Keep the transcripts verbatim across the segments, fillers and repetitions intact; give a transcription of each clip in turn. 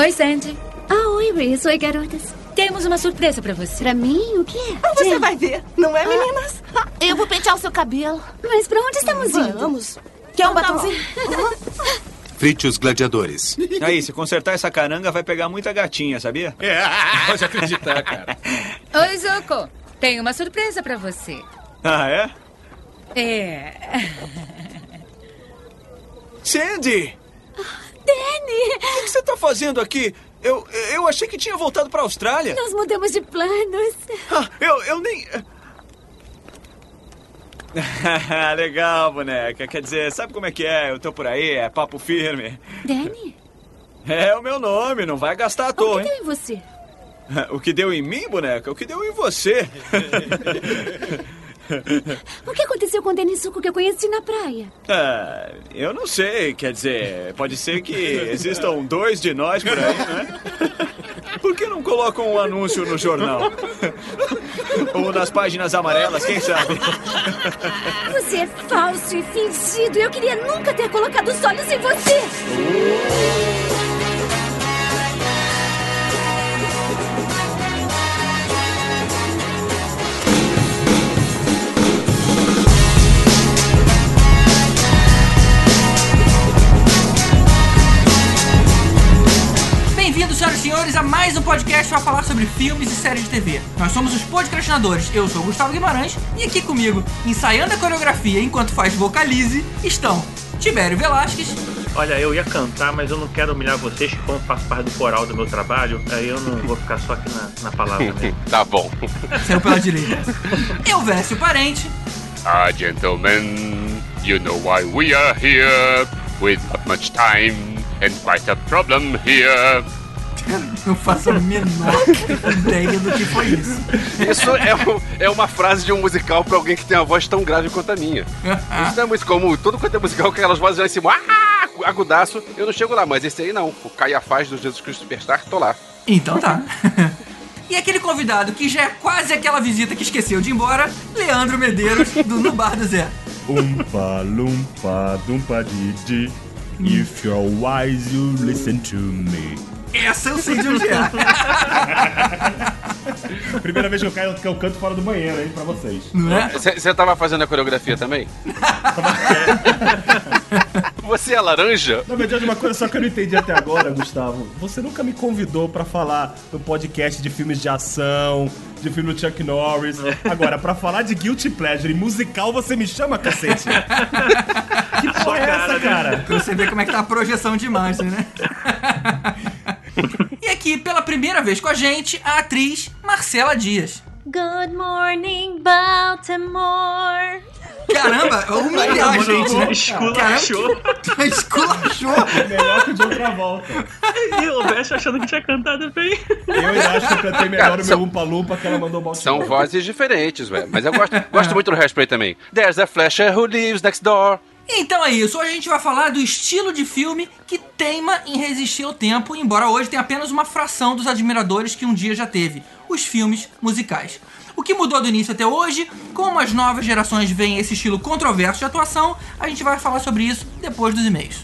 Oi, Sandy. Ah, oi, Reese. Oi, garotas. Temos uma surpresa pra você. Pra mim? O quê? Ah, você vai ver, não é, meninas? Ah, eu vou pentear o seu cabelo. Mas pra onde estamos indo? Vamos. Quer um batonzinho? Frite os gladiadores. Aí, se consertar essa caranga, vai pegar muita gatinha, sabia? É, pode acreditar, cara. Oi, Zuko. Tenho uma surpresa pra você. Ah, é? É... Sandy! Danny! O que você tá fazendo aqui? Eu, eu achei que tinha voltado pra Austrália. Nós mudamos de planos. Ah, eu, eu nem... Legal, boneca. Quer dizer, sabe como é que é? Eu tô por aí, é papo firme. Danny? É o meu nome, não vai gastar à toa, O que hein? deu em você? O que deu em mim, boneca? O que deu em você? O que aconteceu com o Danny Zuko que eu conheci na praia? Ah, eu não sei, quer dizer, pode ser que existam dois de nós por aí, né? Por que não colocam um anúncio no jornal? Ou nas páginas amarelas, quem sabe? Você é falso e fingido. Eu queria nunca ter colocado os olhos em você. Bem-vindos, senhoras e senhores, a mais um podcast para falar sobre filmes e séries de T V. Nós somos os podcastinadores, eu sou o Gustavo Guimarães e aqui comigo, ensaiando a coreografia enquanto faz vocalize, estão Tibério Velasquez. Olha, eu ia cantar, mas eu não quero humilhar vocês, que como faço parte do coral do meu trabalho, aí eu não vou ficar só aqui na, na palavra mesmo. Tá bom. Saiu pela direita. Eu, Vécio Parente. Ah, gentlemen, you know why we are here, with not much time and quite a problem here. Eu faço a menor ideia do que foi isso. Isso é, um, é uma frase de um musical pra alguém que tem uma voz tão grave quanto a minha. Isso não é muito comum. Todo quanto é musical, aquelas vozes lá em cima, ah, agudaço, eu não chego lá, mas esse aí não. O Caiafás do Jesus Cristo Superstar, tô lá. Então tá. E aquele convidado que já é quase aquela visita que esqueceu de ir embora, Leandro Medeiros, do No Bar do Zé. Umpa, lumpa, dumpa, didi. If you're wise, you listen to me. Essa eu sei de onde é. Primeira vez que eu caio, que eu canto fora do banheiro, hein, pra vocês. Não é? Você tava fazendo a coreografia também? Você é laranja? Na verdade, uma coisa só que eu não entendi até agora, Gustavo. Você nunca me convidou pra falar no podcast de filmes de ação, de filme do Chuck Norris. Agora, pra falar de Guilty Pleasure e musical, você me chama, cacete? Que porra é essa, cara? Pra você ver como é que tá a projeção de imagem, né? E aqui, pela primeira vez com a gente, a atriz Marcela Dias. Good morning, Baltimore. Caramba, humilhar a gente, né? Esculachou. Esculachou. Melhor que o John Travolta. E o Bess achando que tinha cantado bem. Eu acho que eu cantei melhor Cara, o meu Umpa Lumpa que ela mandou Baltimore. São vozes diferentes, velho. Mas eu gosto, gosto muito do Hairspray também. There's a flasher who lives next door. Então é isso, hoje a gente vai falar do estilo de filme que teima em resistir ao tempo, embora hoje tenha apenas uma fração dos admiradores que um dia já teve, os filmes musicais. O que mudou do início até hoje, como as novas gerações veem esse estilo controverso de atuação, a gente vai falar sobre isso depois dos e-mails.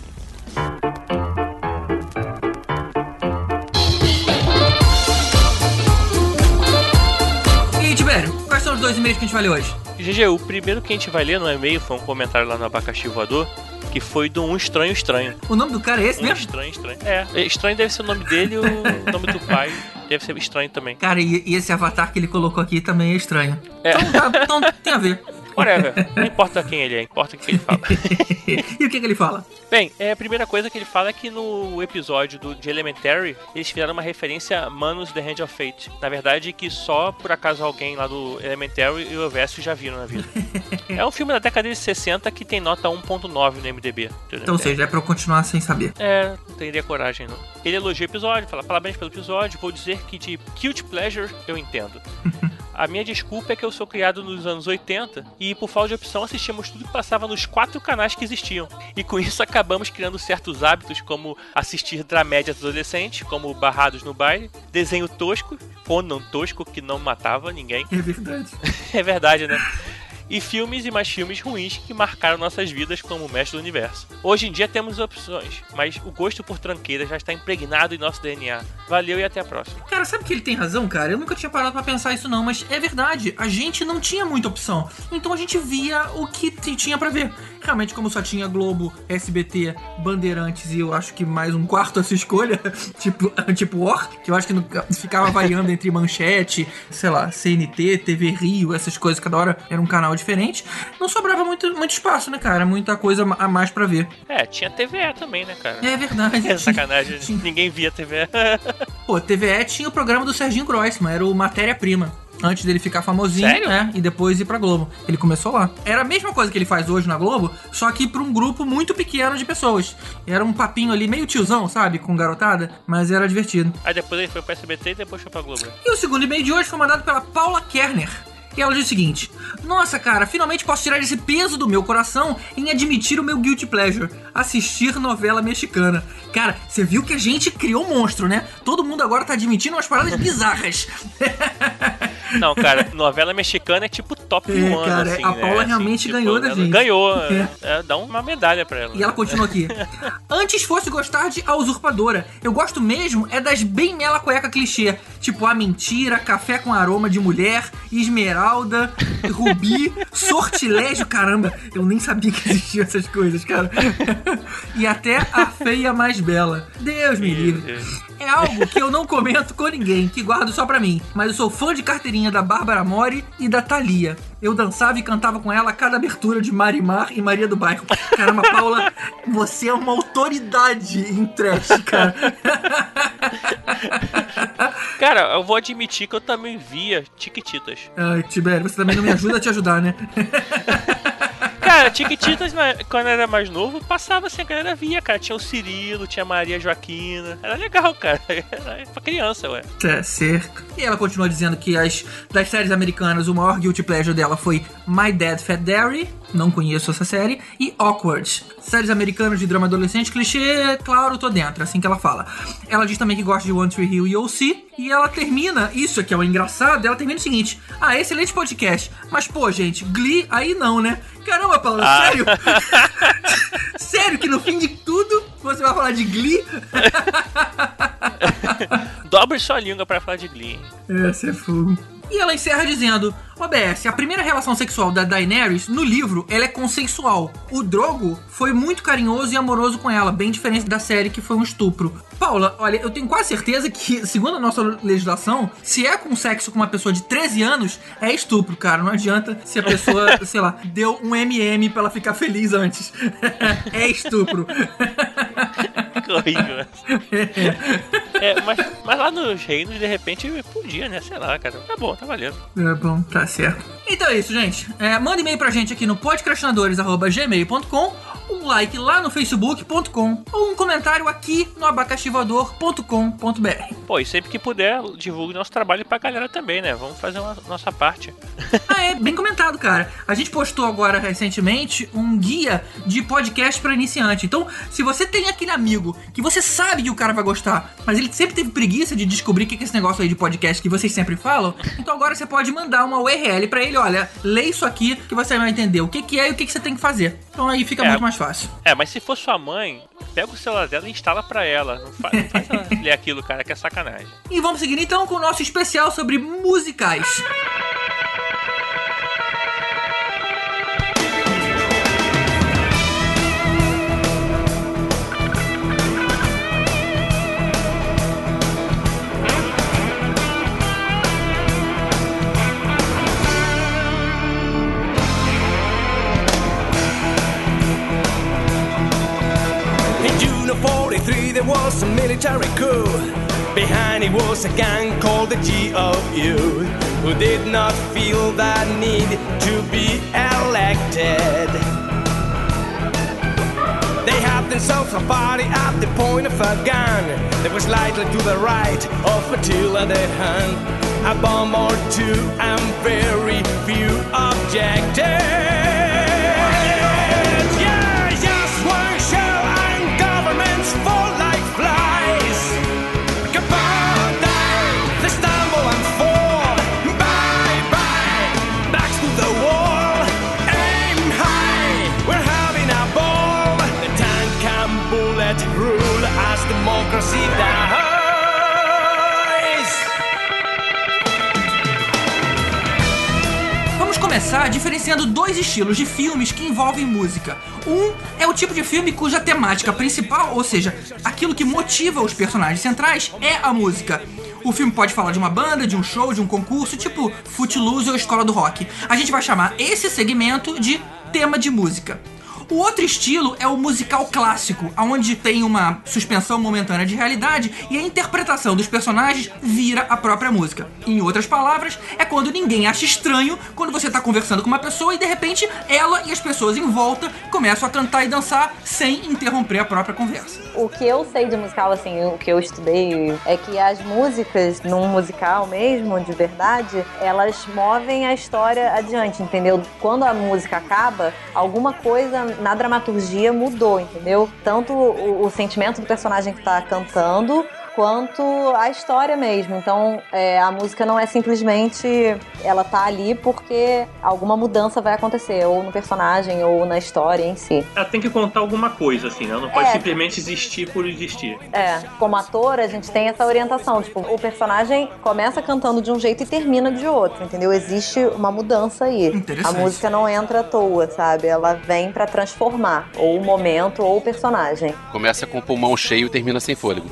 E aí, Tibério, quais são os dois e-mails que a gente vai ler hoje? G G, o primeiro que a gente vai ler no e-mail foi um comentário lá no Abacaxi Voador, que foi do Um Estranho Estranho. O nome do cara é esse um mesmo? Estranho Estranho. É, Estranho deve ser o nome dele e o nome do pai deve ser estranho também. Cara, e, e esse avatar que ele colocou aqui também é estranho. É. Então, tá, então tem a ver. Whatever, não importa quem ele é, importa o que ele fala. E o que, que ele fala? Bem, é, a primeira coisa que ele fala é que no episódio do, de Elementary, eles fizeram uma referência a Manus The Hand of Fate. Na verdade, que só por acaso alguém lá do Elementary e o Verso já viram na vida. É um filme da década de sessenta que tem nota um ponto nove no I M D B. Então, ou seja, é pra eu continuar sem saber. É, não teria coragem, não. Ele elogia o episódio, fala parabéns pelo episódio, vou dizer que de Guilty Pleasure eu entendo. A minha desculpa é que eu sou criado nos anos oitenta e, por falta de opção, assistíamos tudo que passava nos quatro canais que existiam. E com isso acabamos criando certos hábitos, como assistir dramédias adolescentes, como Barrados no Baile, desenho tosco, Conan tosco, que não matava ninguém. É verdade. É verdade, né? E filmes e mais filmes ruins que marcaram nossas vidas como Mestre do Universo. Hoje em dia temos opções, mas o gosto por tranqueira já está impregnado em nosso D N A. Valeu e até a próxima. Cara, sabe que ele tem razão, cara? Eu nunca tinha parado pra pensar isso não, mas é verdade. A gente não tinha muita opção. Então a gente via o que tinha pra ver. Realmente, como só tinha Globo, S B T, Bandeirantes e eu acho que mais um quarto a sua escolha, tipo, tipo War, que eu acho que não, ficava variando entre Manchete, sei lá, C N T, T V Rio, essas coisas, cada hora era um canal diferente. Não sobrava muito, muito espaço, né, cara? Muita coisa a mais pra ver. É, tinha T V E também, né, cara? É verdade. É sacanagem, ninguém via T V E. Pô, T V E tinha o programa do Serginho Grossman, era o Matéria-Prima. Antes dele ficar famosinho, Sério? né? E depois ir pra Globo. Ele começou lá. Era a mesma coisa que ele faz hoje na Globo, só que pra um grupo muito pequeno de pessoas. Era um papinho ali, meio tiozão, sabe? Com garotada, mas era divertido. Aí depois ele foi pro S B T e depois foi pra Globo. E o segundo e-mail de hoje foi mandado pela Paula Kerner. E ela diz o seguinte: nossa, cara, finalmente posso tirar esse peso do meu coração em admitir o meu guilty pleasure, assistir novela mexicana. Cara, você viu que a gente criou um monstro, né? Todo mundo agora tá admitindo umas paradas bizarras. Não, cara, novela mexicana é tipo top é, um, cara, assim, a né? Paula assim, realmente tipo, ganhou da gente. Ganhou, é. É, dá uma medalha pra ela. E ela continua aqui. Antes fosse gostar de A Usurpadora, eu gosto mesmo é das bem mela cueca clichê, tipo A Mentira, Café com Aroma de Mulher, Esmeralda, Rubi, Sortilégio, caramba, eu nem sabia que existiam essas coisas, cara. E até A Feia Mais Bela. Deus me livre. É algo que eu não comento com ninguém, que guardo só pra mim. Mas eu sou fã de carteirinha da Bárbara Mori e da Thalia. Eu dançava e cantava com ela a cada abertura de Marimar e Maria do Bairro. Caramba, Paula, você é uma autoridade em trash, cara. Cara, eu vou admitir que eu também via Chiquititas. Ai, Tibério, você também não me ajuda a te ajudar, né? Cara, Chiquititas, quando eu era mais novo, passava assim, a galera via, cara. Tinha o Cirilo, tinha a Maria Joaquina. Era legal, cara. Era pra criança, ué. Tá certo. E ela continua dizendo que as, das séries americanas, o maior guilty pleasure dela foi My Dad Fat Daddy, não conheço essa série, e Awkward. Séries americanas de drama adolescente, clichê, claro, tô dentro, assim que ela fala. Ela diz também que gosta de One Tree Hill e O C, e ela termina, isso aqui é o engraçado, ela termina o seguinte: ah, excelente podcast, mas pô, gente, Glee, aí não, né? Caramba, Paula, ah. sério? Sério que no fim de tudo você vai falar de Glee? Dobre sua língua pra falar de Glee. Esse é fogo. E ela encerra dizendo: O B S, a primeira relação sexual da Daenerys, no livro, ela é consensual. O Drogo foi muito carinhoso e amoroso com ela, bem diferente da série, que foi um estupro. Paula, olha, eu tenho quase certeza que, segundo a nossa legislação, se é com sexo com uma pessoa de treze anos, é estupro, cara. Não adianta se a pessoa, sei lá, deu um M M pra ela ficar feliz antes. É estupro. Que horrível. É, mas, mas lá nos reinos, de repente, podia, né? Sei lá, cara. Tá bom, tá valendo. É bom, tá certo. Então é isso, gente. É, manda e-mail pra gente aqui no podcastinadores arroba gmail ponto com, um like lá no facebook ponto com ou um comentário aqui no abacaxivador ponto com ponto b r. Pô, e sempre que puder, divulgue nosso trabalho pra galera também, né? Vamos fazer a nossa parte. Ah, é, bem comentado, cara. A gente postou agora, recentemente, um guia de podcast pra iniciante. Então, se você tem aquele amigo que você sabe que o cara vai gostar, mas ele sempre teve preguiça de descobrir o que é esse negócio aí de podcast que vocês sempre falam, então agora você pode mandar uma U R L pra ele: olha, lê isso aqui que você vai entender o que que é e o que que você tem que fazer. Então aí fica é, muito mais fácil. É, mas se for sua mãe, pega o celular dela e instala pra ela. Não faz, não faz ela ler aquilo, cara, que é sacanagem. E vamos seguir então com o nosso especial sobre musicais. There was a military coup. Behind it was a gang called the G O U, who did not feel that need to be elected. They had themselves a party at the point of a gun that was slightly to the right of Attila the Hun. A bomb or two and very few objected. começar diferenciando dois estilos de filmes que envolvem música. Um é o tipo de filme cuja temática principal, ou seja, aquilo que motiva os personagens centrais, é a música. O filme pode falar de uma banda, de um show, de um concurso, tipo Footloose ou Escola do Rock. A gente vai chamar esse segmento de tema de música. O outro estilo é o musical clássico, onde tem uma suspensão momentânea de realidade e a interpretação dos personagens vira a própria música. Em outras palavras, é quando ninguém acha estranho quando você está conversando com uma pessoa e de repente ela e as pessoas em volta começam a cantar e dançar sem interromper a própria conversa. O que eu sei de musical, assim, o que eu estudei, é que as músicas, num musical mesmo, de verdade, elas movem a história adiante, entendeu? Quando a música acaba, alguma coisa na dramaturgia mudou, entendeu? Tanto o, o sentimento do personagem que tá cantando, quanto a história mesmo. Então, é, a música não é simplesmente ela tá ali porque alguma mudança vai acontecer, ou no personagem, ou na história em si. Ela tem que contar alguma coisa, assim, ela não pode É. simplesmente existir por existir. É, como ator, a gente tem essa orientação. Tipo, o personagem começa cantando de um jeito e termina de outro, entendeu? Existe uma mudança aí. A música não entra à toa, sabe? Ela vem pra transformar ou o momento ou o personagem. Começa com o pulmão cheio e termina sem fôlego.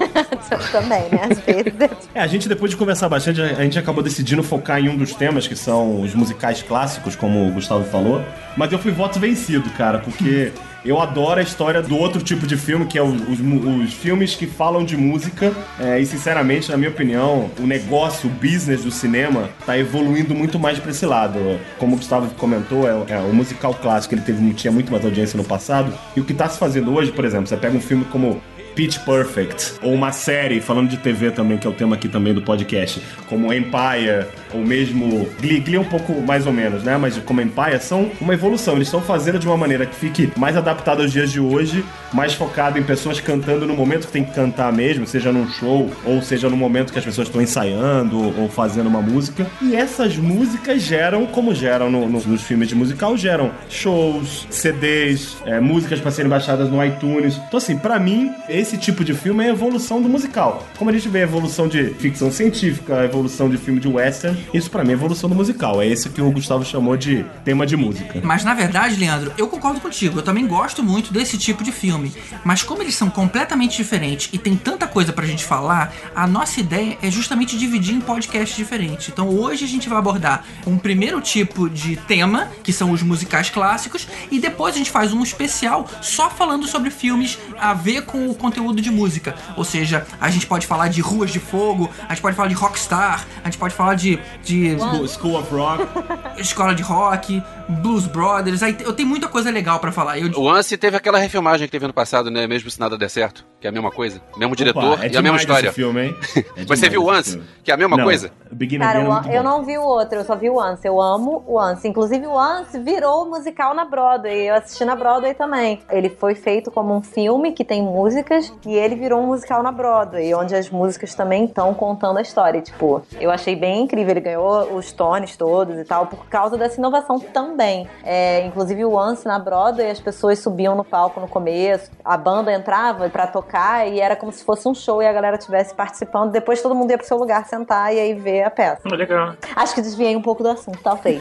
Também, né? Às vezes. É, a gente, depois de conversar bastante, a gente acabou decidindo focar em um dos temas, que são os musicais clássicos, como o Gustavo falou. Mas eu fui voto vencido, cara, porque eu adoro a história do outro tipo de filme, que é os, os, os filmes que falam de música. É, e, sinceramente, na minha opinião, o negócio, o business do cinema tá evoluindo muito mais pra esse lado. Como o Gustavo comentou, é, é, o musical clássico ele teve, tinha muito mais audiência no passado. E o que tá se fazendo hoje, por exemplo, você pega um filme como Pitch Perfect, ou uma série, falando de T V também, que é o tema aqui também do podcast, como Empire, ou mesmo Glee, Glee é um pouco mais ou menos, né, mas como Empire, são uma evolução, eles estão fazendo de uma maneira que fique mais adaptada aos dias de hoje, mais focado em pessoas cantando no momento que tem que cantar mesmo, seja num show, ou seja no momento que as pessoas estão ensaiando, ou fazendo uma música, e essas músicas geram, como geram no, no, nos filmes de musical, geram shows, C Ds, é, músicas para serem baixadas no iTunes. Então assim, pra mim, esse Esse tipo de filme é a evolução do musical. Como a gente vê a evolução de ficção científica, a evolução de filme de western, isso pra mim é a evolução do musical. É esse que o Gustavo chamou de tema de música. Mas na verdade, Leandro, eu concordo contigo. Eu também gosto muito desse tipo de filme. Mas como eles são completamente diferentes e tem tanta coisa pra gente falar, a nossa ideia é justamente dividir em podcasts diferentes. Então hoje a gente vai abordar um primeiro tipo de tema, que são os musicais clássicos, e depois a gente faz um especial só falando sobre filmes a ver com o conteúdo de música, ou seja, a gente pode falar de Ruas de Fogo, a gente pode falar de Rockstar, a gente pode falar de, de School, School of Rock, Escola de Rock, Blues Brothers. Aí eu tenho muita coisa legal pra falar. Eu... O Anse teve aquela refilmagem que teve ano passado, né? Mesmo se nada der certo, que é a mesma coisa, mesmo Opa, diretor é e a mesma história. Esse filme, hein? É Mas você viu o Anse, que é a mesma não, coisa? Cara, o, eu não vi o outro, eu só vi o Once. Eu amo o Once. Inclusive, o Once virou musical na Broadway. Eu assisti na Broadway também. Ele foi feito como um filme que tem músicas e ele virou um musical na Broadway, onde as músicas também estão contando a história. Tipo, eu achei bem incrível. Ele ganhou os Tonys todos e tal, por causa dessa inovação também. É, inclusive, o Once na Broadway, as pessoas subiam no palco no começo, a banda entrava pra tocar e era como se fosse um show e a galera estivesse participando. Depois todo mundo ia pro seu lugar sentar e aí ver a peça. Legal. Acho que desviei um pouco do assunto, talvez.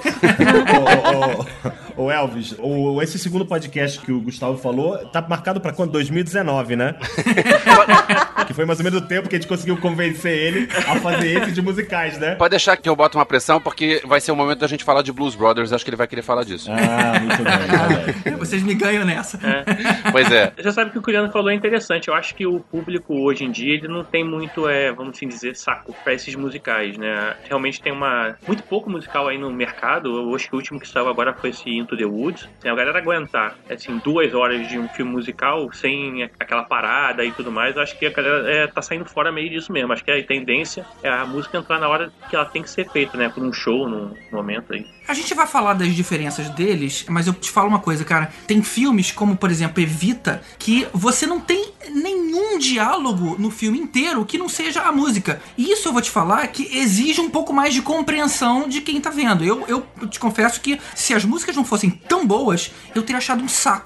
Ô, ô, ô, Elvis, o, esse segundo podcast que o Gustavo falou tá marcado pra quando? dois mil e dezenove, né? Que foi mais ou menos o tempo que a gente conseguiu convencer ele a fazer esse de musicais, né? Pode deixar que eu boto uma pressão, porque vai ser o momento da gente falar de Blues Brothers. Acho que ele vai querer falar disso. Ah, muito bem. Tá Vocês me ganham nessa. É. Pois é. Você sabe que o que o Leandro falou é interessante. Eu acho que o público hoje em dia ele não tem muito, é, vamos assim dizer, saco pra esses musicais, né? Realmente tem uma muito pouco musical aí no mercado. Eu acho que o último que saiu agora foi esse Into the Woods. Assim, a galera aguentar assim, duas horas de um filme musical sem aquela parada e tudo mais, eu acho que a galera é, tá saindo fora meio disso mesmo. Acho que a tendência é a música entrar na hora que ela tem que ser feita, né? Por um show, num momento aí. A gente vai falar das diferenças deles, mas eu te falo uma coisa, cara. Tem filmes como, por exemplo, Evita, que você não tem nenhum diálogo no filme inteiro que não seja a música. E isso eu vou te falar que exige um pouco mais de compreensão de quem tá vendo. Eu, eu te confesso que se as músicas não fossem tão boas, eu teria achado um saco.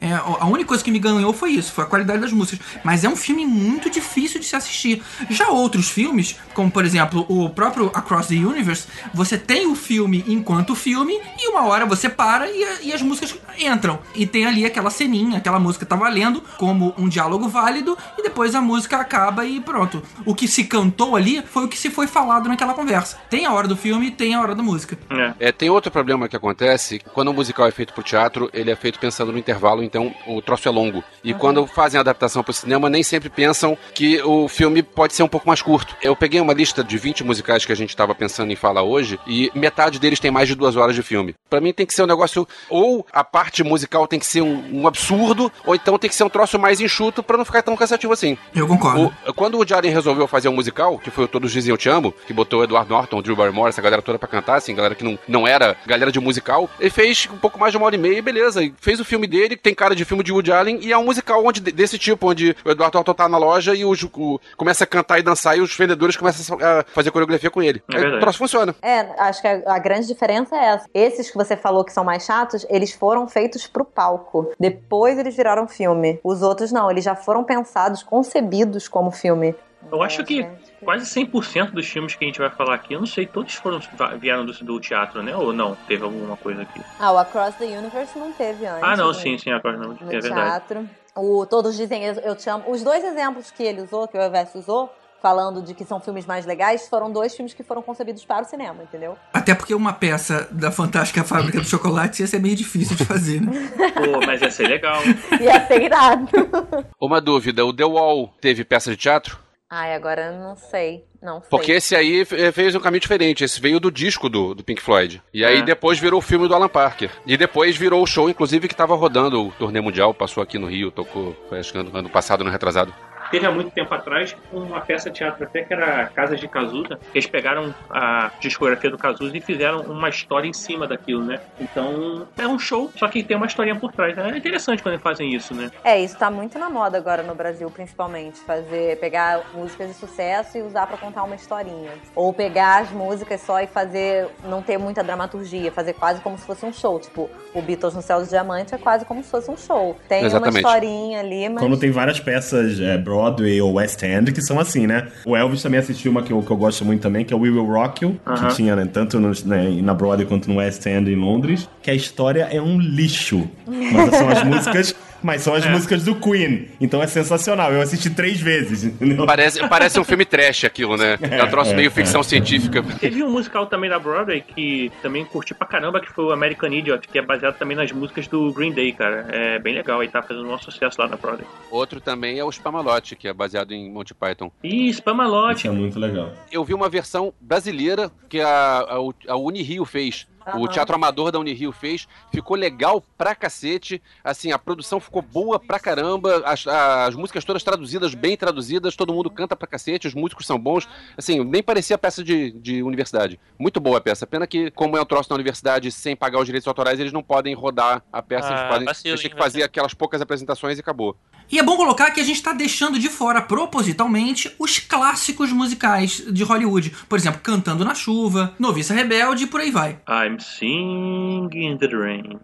É, a única coisa que me ganhou foi isso, foi a qualidade das músicas. Mas é um filme muito difícil de se assistir. Já outros filmes, como por exemplo o próprio Across the Universe, você tem o filme enquanto filme e uma hora você para e, e as músicas entram. E tem ali aquela ceninha, aquela música tá valendo como um diálogo válido e depois a música acaba e pronto. O que se cantou ali foi o que se foi falado naquela conversa. Tem a hora do filme e tem a hora da música. É, tem outro problema que acontece, quando um musical é feito pro teatro, ele é feito pensando no intervalo, então o troço é longo. E uhum. quando fazem a adaptação pro cinema, nem sempre pensam que o filme pode ser um pouco mais curto. Eu peguei uma lista de vinte musicais que a gente estava pensando em falar hoje, e metade deles tem mais de duas horas de filme. Pra mim tem que ser um negócio, ou a parte musical tem que ser um, um absurdo, ou então tem que ser um troço mais enxuto pra não ficar tão cansativo assim. Eu concordo. O, quando o Jaren resolveu fazer um musical, que foi o Todos Dizem Eu Te Amo, que botou o Edward Norton, o Drew Barrymore, essa galera toda pra cantar, assim, galera que não, não era galera de musical, ele fez um pouco mais de uma hora e meia e beleza, e fez o filme dele, tem cara de filme de Woody Allen, e é um musical onde, desse tipo, onde o Edward Norton tá na loja e o, o, começa a cantar e dançar e os vendedores começam a fazer coreografia com ele. É Aí o troço funciona. É, acho que a, a grande diferença é essa. Esses que você falou que são mais chatos, eles foram feitos pro palco. Depois eles viraram filme. Os outros não, eles já foram pensados, concebidos como filme. Eu acho que quase cem por cento dos filmes que a gente vai falar aqui, eu não sei, todos foram vieram do, do teatro, né? Ou não? Teve alguma coisa aqui? Ah, o Across the Universe não teve antes. Ah, não, né? sim, sim, Across the Universe, no é verdade. Teatro. O Todos Dizem Eu Te Amo. Os dois exemplos que ele usou, que o Everson usou, falando de que são filmes mais legais, foram dois filmes que foram concebidos para o cinema, entendeu? Até porque uma peça da Fantástica Fábrica do Chocolate ia ser meio difícil de fazer, né? Pô, mas ia ser legal. Ia ser irado. Uma dúvida, o The Wall teve peça de teatro? Ai, agora eu não sei. Não sei. Porque esse aí fez um caminho diferente. Esse veio do disco do, do Pink Floyd. E aí É. depois virou o filme do Alan Parker. E depois virou o show, inclusive, que tava rodando o turnê mundial. Passou aqui no Rio, tocou, foi, acho que ano, ano passado, ano retrasado. Teve há muito tempo atrás uma peça de teatro até que era Casas de Cazuza. Eles pegaram a discografia do Cazuza e fizeram uma história em cima daquilo, né? Então é um show, só que tem uma historinha por trás. É interessante quando eles fazem isso, né? É, isso tá muito na moda agora no Brasil, principalmente. Fazer, pegar músicas de sucesso e usar pra contar uma historinha. Ou pegar as músicas só e fazer, não ter muita dramaturgia, fazer quase como se fosse um show. Tipo, o Beatles no Céu do Diamante é quase como se fosse um show. Tem Exatamente. uma historinha ali, mas... Como tem várias peças é, Broadway ou West End que são assim, né? O Elvis também assistiu uma que eu, que eu gosto muito também, que é o We Will Rock You, Aham. que tinha, né, tanto no, né, na Broadway quanto no West End em Londres, que a história é um lixo. Mas são as músicas... Mas são as É. músicas do Queen. Então é sensacional. Eu assisti três vezes. Entendeu? Parece, parece um filme trash aquilo, né? É um troço é, meio é. ficção científica. Teve um musical também da Broadway que também curti pra caramba, que foi o American Idiot, que é baseado também nas músicas do Green Day, cara. É bem legal, e tá fazendo um sucesso lá na Broadway. Outro também é o Spamalot, que é baseado em Monty Python. Ih, Spamalot. Isso é muito legal. Eu vi uma versão brasileira que a, a, a Unirio fez. O Aham. Teatro Amador da Unirio fez. Ficou legal pra cacete. Assim, a produção ficou boa pra caramba. As, as músicas todas traduzidas, bem traduzidas. Todo mundo canta pra cacete. Os músicos são bons. Assim, nem parecia peça de, de universidade. Muito boa a peça. Pena que, como é um troço na universidade sem pagar os direitos autorais, eles não podem rodar a peça. Ah, eles podem, vacilo, eles têm que hein, fazer aquelas poucas apresentações e acabou. E é bom colocar que a gente tá deixando de fora, propositalmente, os clássicos musicais de Hollywood. Por exemplo, Cantando na Chuva, Noviça Rebelde e por aí vai. I'm singing in the rain.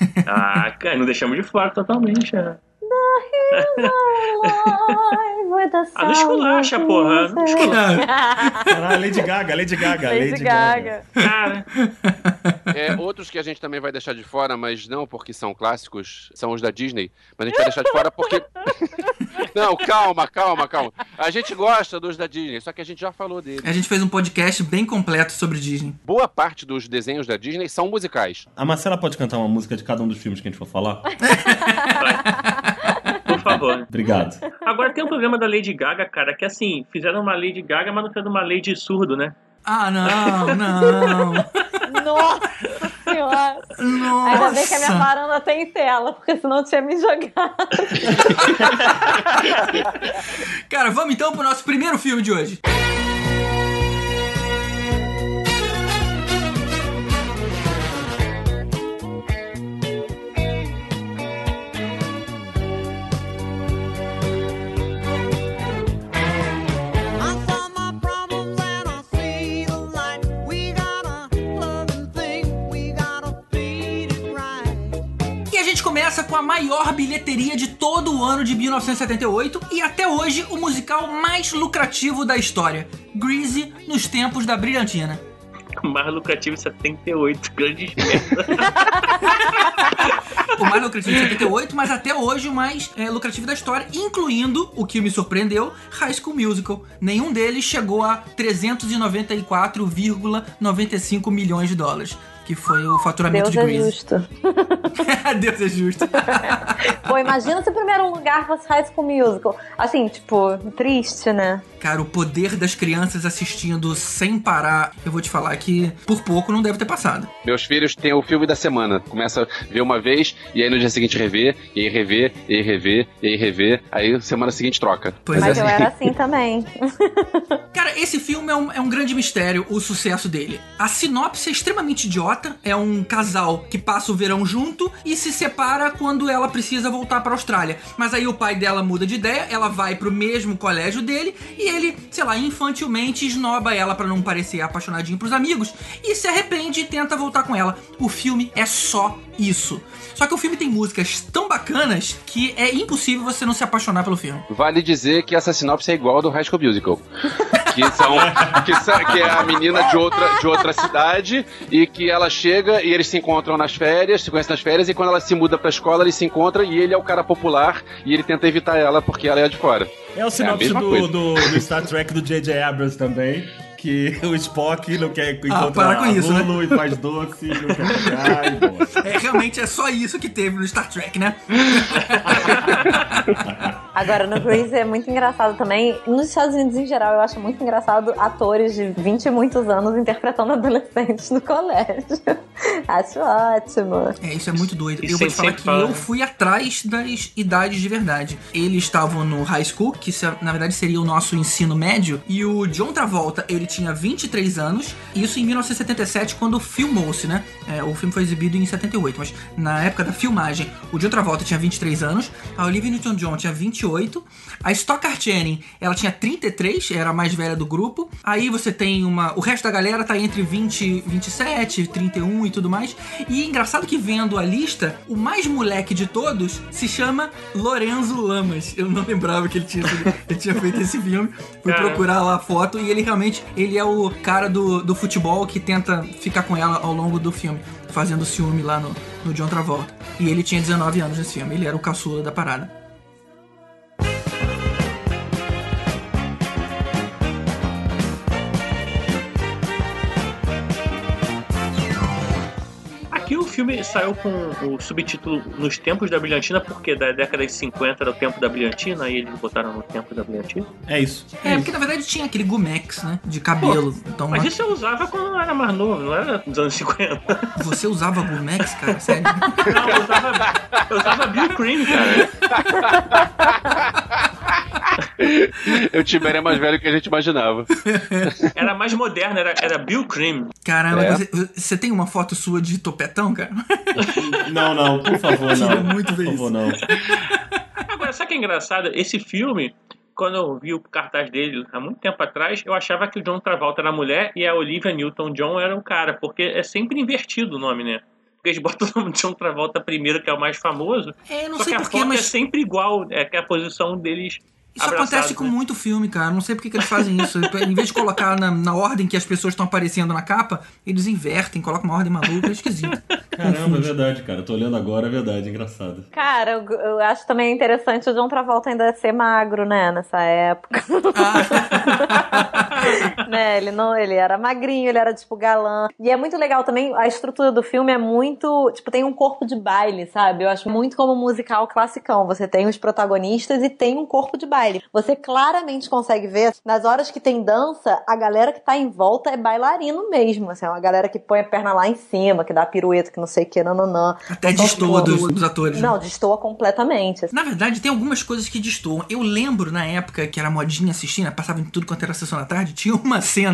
Ah, cara, não deixamos de fora totalmente, é. Ah, não esculacha, porra. Não esculacha. Caralho, Lady Gaga, Lady Gaga, Lady, Lady Gaga. Gaga. Cara, É, outros que a gente também vai deixar de fora, mas não porque são clássicos, são os da Disney. Mas a gente vai deixar de fora porque... Não, calma, calma, calma. A gente gosta dos da Disney, só que a gente já falou deles. A gente fez um podcast bem completo sobre Disney. Boa parte dos desenhos da Disney são musicais. A Marcela pode cantar uma música de cada um dos filmes que a gente for falar? por favor. Obrigado. Agora tem um problema da Lady Gaga, cara, que assim, fizeram uma Lady Gaga, mas não fizeram uma Lady surdo, né? Ah, não, não. Nossa senhora. Nossa. Ainda bem que a minha varanda tem tela, porque senão eu tinha me jogado. Cara, vamos então pro nosso primeiro filme de hoje. começa com a maior bilheteria de todo o ano de mil novecentos e setenta e oito e até hoje o musical mais lucrativo da história, Grease, nos tempos da brilhantina. O mais lucrativo em setenta e oito, grande merda. O mais lucrativo em setenta e oito, mas até hoje o mais é, lucrativo da história, incluindo, o que me surpreendeu, High School Musical. Nenhum deles chegou a trezentos e noventa e quatro vírgula noventa e cinco milhões de dólares, que foi o faturamento Deus de Grease. é justo. Deus é justo. Pô, imagina se o primeiro lugar fosse High School Musical. Assim, tipo, triste, né? Cara, o poder das crianças assistindo sem parar, eu vou te falar que por pouco não deve ter passado. Meus filhos têm o filme da semana. Começa a ver uma vez, e aí no dia seguinte rever, e aí rever, e aí rever, e aí rever. Aí semana seguinte troca. Pois Mas é. eu era assim também. Cara, esse filme é um, é um grande mistério, o sucesso dele. A sinopse é extremamente idiota. É um casal que passa o verão junto e se separa quando ela precisa voltar pra Austrália. Mas aí o pai dela muda de ideia, ela vai pro mesmo colégio dele e ele, sei lá, infantilmente esnoba ela pra não parecer apaixonadinho pros amigos e se arrepende e tenta voltar com ela. O filme é só isso. Só que o filme tem músicas tão bacanas que é impossível você não se apaixonar pelo filme. Vale dizer que essa sinopse é igual ao do High School Musical. Que, são, que, são, que é a menina de outra, de outra cidade e que ela chega e eles se encontram nas férias, se conhecem nas férias, e quando ela se muda pra escola, eles se encontram e ele é o cara popular e ele tenta evitar ela porque ela é de fora. É o sinopse é do, do, do Star Trek do J J Abrams também. Que o Spock não quer encontrar ah, para com a isso, Lulu, né? E faz doce, não quer ficar, e bom. É, realmente é só isso que teve no Star Trek, né? Agora, no Grease é muito engraçado também. Nos Estados Unidos, em geral, eu acho muito engraçado atores de vinte e muitos anos interpretando adolescentes no colégio. Acho ótimo. É, isso é muito doido. E eu vou te falar sempre que fala, eu né? fui atrás das idades de verdade. Eles estavam no high school, que na verdade seria o nosso ensino médio, e o John Travolta, ele tinha vinte e três anos, isso em mil novecentos e setenta e sete, quando filmou-se, né? É, o filme foi exibido em setenta e oito, mas na época da filmagem, o John Travolta tinha vinte e três anos, a Olivia Newton-John tinha vinte e oito, a Stockard Channing, ela tinha trinta e três, era a mais velha do grupo, aí você tem uma... o resto da galera tá entre vinte, vinte e sete, trinta e um e tudo mais, e é engraçado que vendo a lista, o mais moleque de todos se chama Lorenzo Lamas. Eu não lembrava que ele tinha, ele tinha feito esse filme, fui Caramba. procurar lá a foto, e ele realmente, ele é o cara do, do futebol que tenta ficar com ela ao longo do filme, fazendo ciúme lá no, no John Travolta. E ele tinha dezenove anos nesse filme, ele era o caçula da parada. Aqui o filme saiu com o subtítulo Nos Tempos da Brilhantina, porque da década de cinquenta era o tempo da brilhantina, e eles botaram no tempo da brilhantina. É isso. É, porque na verdade tinha aquele Gumex, né, de cabelo. Pô, então, mas lá... isso eu usava quando eu era mais novo, não era dos anos cinquenta. Você usava Gumex, cara? Sério? Não, eu usava, eu usava Bill Cream, cara. O Tibério é mais velho que a gente imaginava. Era mais moderno, era, era Bill Cream. Caramba, É. você, você tem uma foto sua de topetão, cara? Não, não, por favor, não. Queria muito ver por isso. favor, não. Agora, sabe o que é engraçado? Esse filme, quando eu vi o cartaz dele há muito tempo atrás, eu achava que o John Travolta era a mulher e a Olivia Newton-John era o cara, porque é sempre invertido o nome, né? Porque eles botam o nome de John Travolta primeiro, que é o mais famoso. É, eu não só sei que a porquê, foto mas... é sempre igual, é que a posição deles. Isso abraçados, acontece com né? muito filme, cara. Não sei por que que eles fazem isso. Em vez de colocar na, na ordem que as pessoas estão aparecendo na capa, eles invertem, colocam uma ordem maluca, é esquisito. Caramba, é verdade, cara. Eu tô olhando agora, é verdade, engraçado. Cara, eu, eu acho também interessante o John Travolta ainda ser magro, né, nessa época. Né, ele não, ele era magrinho, ele era tipo galã. E é muito legal também, a estrutura do filme é muito, tipo, tem um corpo de baile, sabe? Eu acho muito como um musical classicão. Você tem os protagonistas e tem um corpo de baile. Você claramente consegue ver, nas horas que tem dança, a galera que tá em volta é bailarino mesmo, assim, é uma galera que põe a perna lá em cima, que dá pirueta, que não sei o que, nananã. Até então, destoa tipo, dos, dos atores. Não, né? destoa completamente. Na verdade, tem algumas coisas que destoam. Eu lembro, na época que era modinha assistir, né, passava em tudo quanto era sessão da tarde, tinha uma cena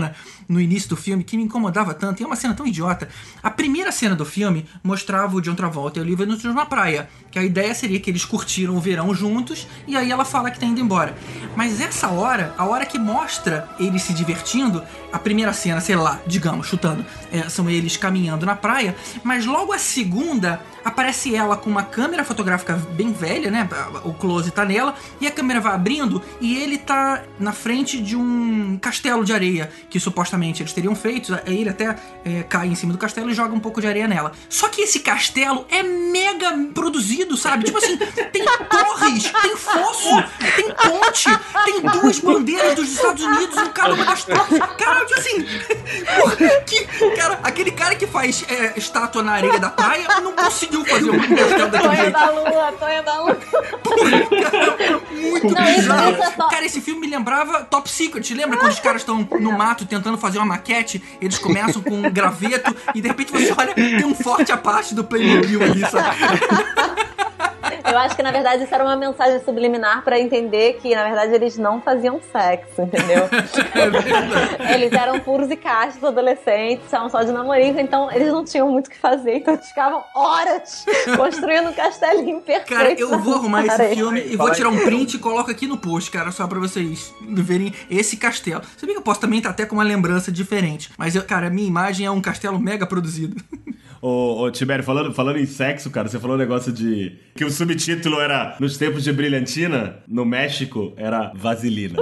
cena no início do filme que me incomodava tanto, e é uma cena tão idiota. A primeira cena do filme mostrava o John Travolta e a Olivia Newton-John na praia, que a ideia seria que eles curtiram o verão juntos, e aí ela fala que tá indo embora. Mas essa hora, a hora que mostra eles se divertindo, a primeira cena, sei lá, digamos, chutando, é, são eles caminhando na praia, mas logo a segunda aparece ela com uma câmera fotográfica bem velha, né? O close tá nela, e a câmera vai abrindo e ele tá na frente de um castelo de areia que supostamente eles teriam feito. Aí ele até é, cai em cima do castelo e joga um pouco de areia nela. Só que esse castelo é mega produzido, sabe? Tipo assim, tem torres, tem fosso, tem ponte, tem duas bandeiras dos Estados Unidos em cada uma das torres. Cara, tipo assim, porra, que, cara, aquele cara que faz é, estátua na areia da praia não conseguiu fazer um castelo daquele Tonha jeito. da Lua, Tonha da Lua. Cara, muito Não, isso- bizarro. isso é só- Cara, esse filme me lembrava Top Secret. Lembra quando os caras estão no mato tentando fazer uma maquete? Eles começam com um graveto e de repente você olha, tem um forte Apache do Playmobil ali, sabe? Eu acho que, na verdade, isso era uma mensagem subliminar pra entender que, na verdade, eles não faziam sexo, entendeu? Eles eram puros e castos adolescentes, estavam só de namorinho, então eles não tinham muito o que fazer, então eles ficavam horas construindo um castelinho perfeito. Cara, eu vou arrumar esse areia. filme e vou tirar um print e coloco aqui no post, cara, só pra vocês verem esse castelo. Você vê que eu posso também estar até com uma lembrança diferente, mas, eu, cara, a minha imagem é um castelo mega produzido. Ô, ô Tibério, falando, falando em sexo, cara, você falou um negócio de... Que o subtítulo era, nos tempos de brilhantina, no México, era vaselina.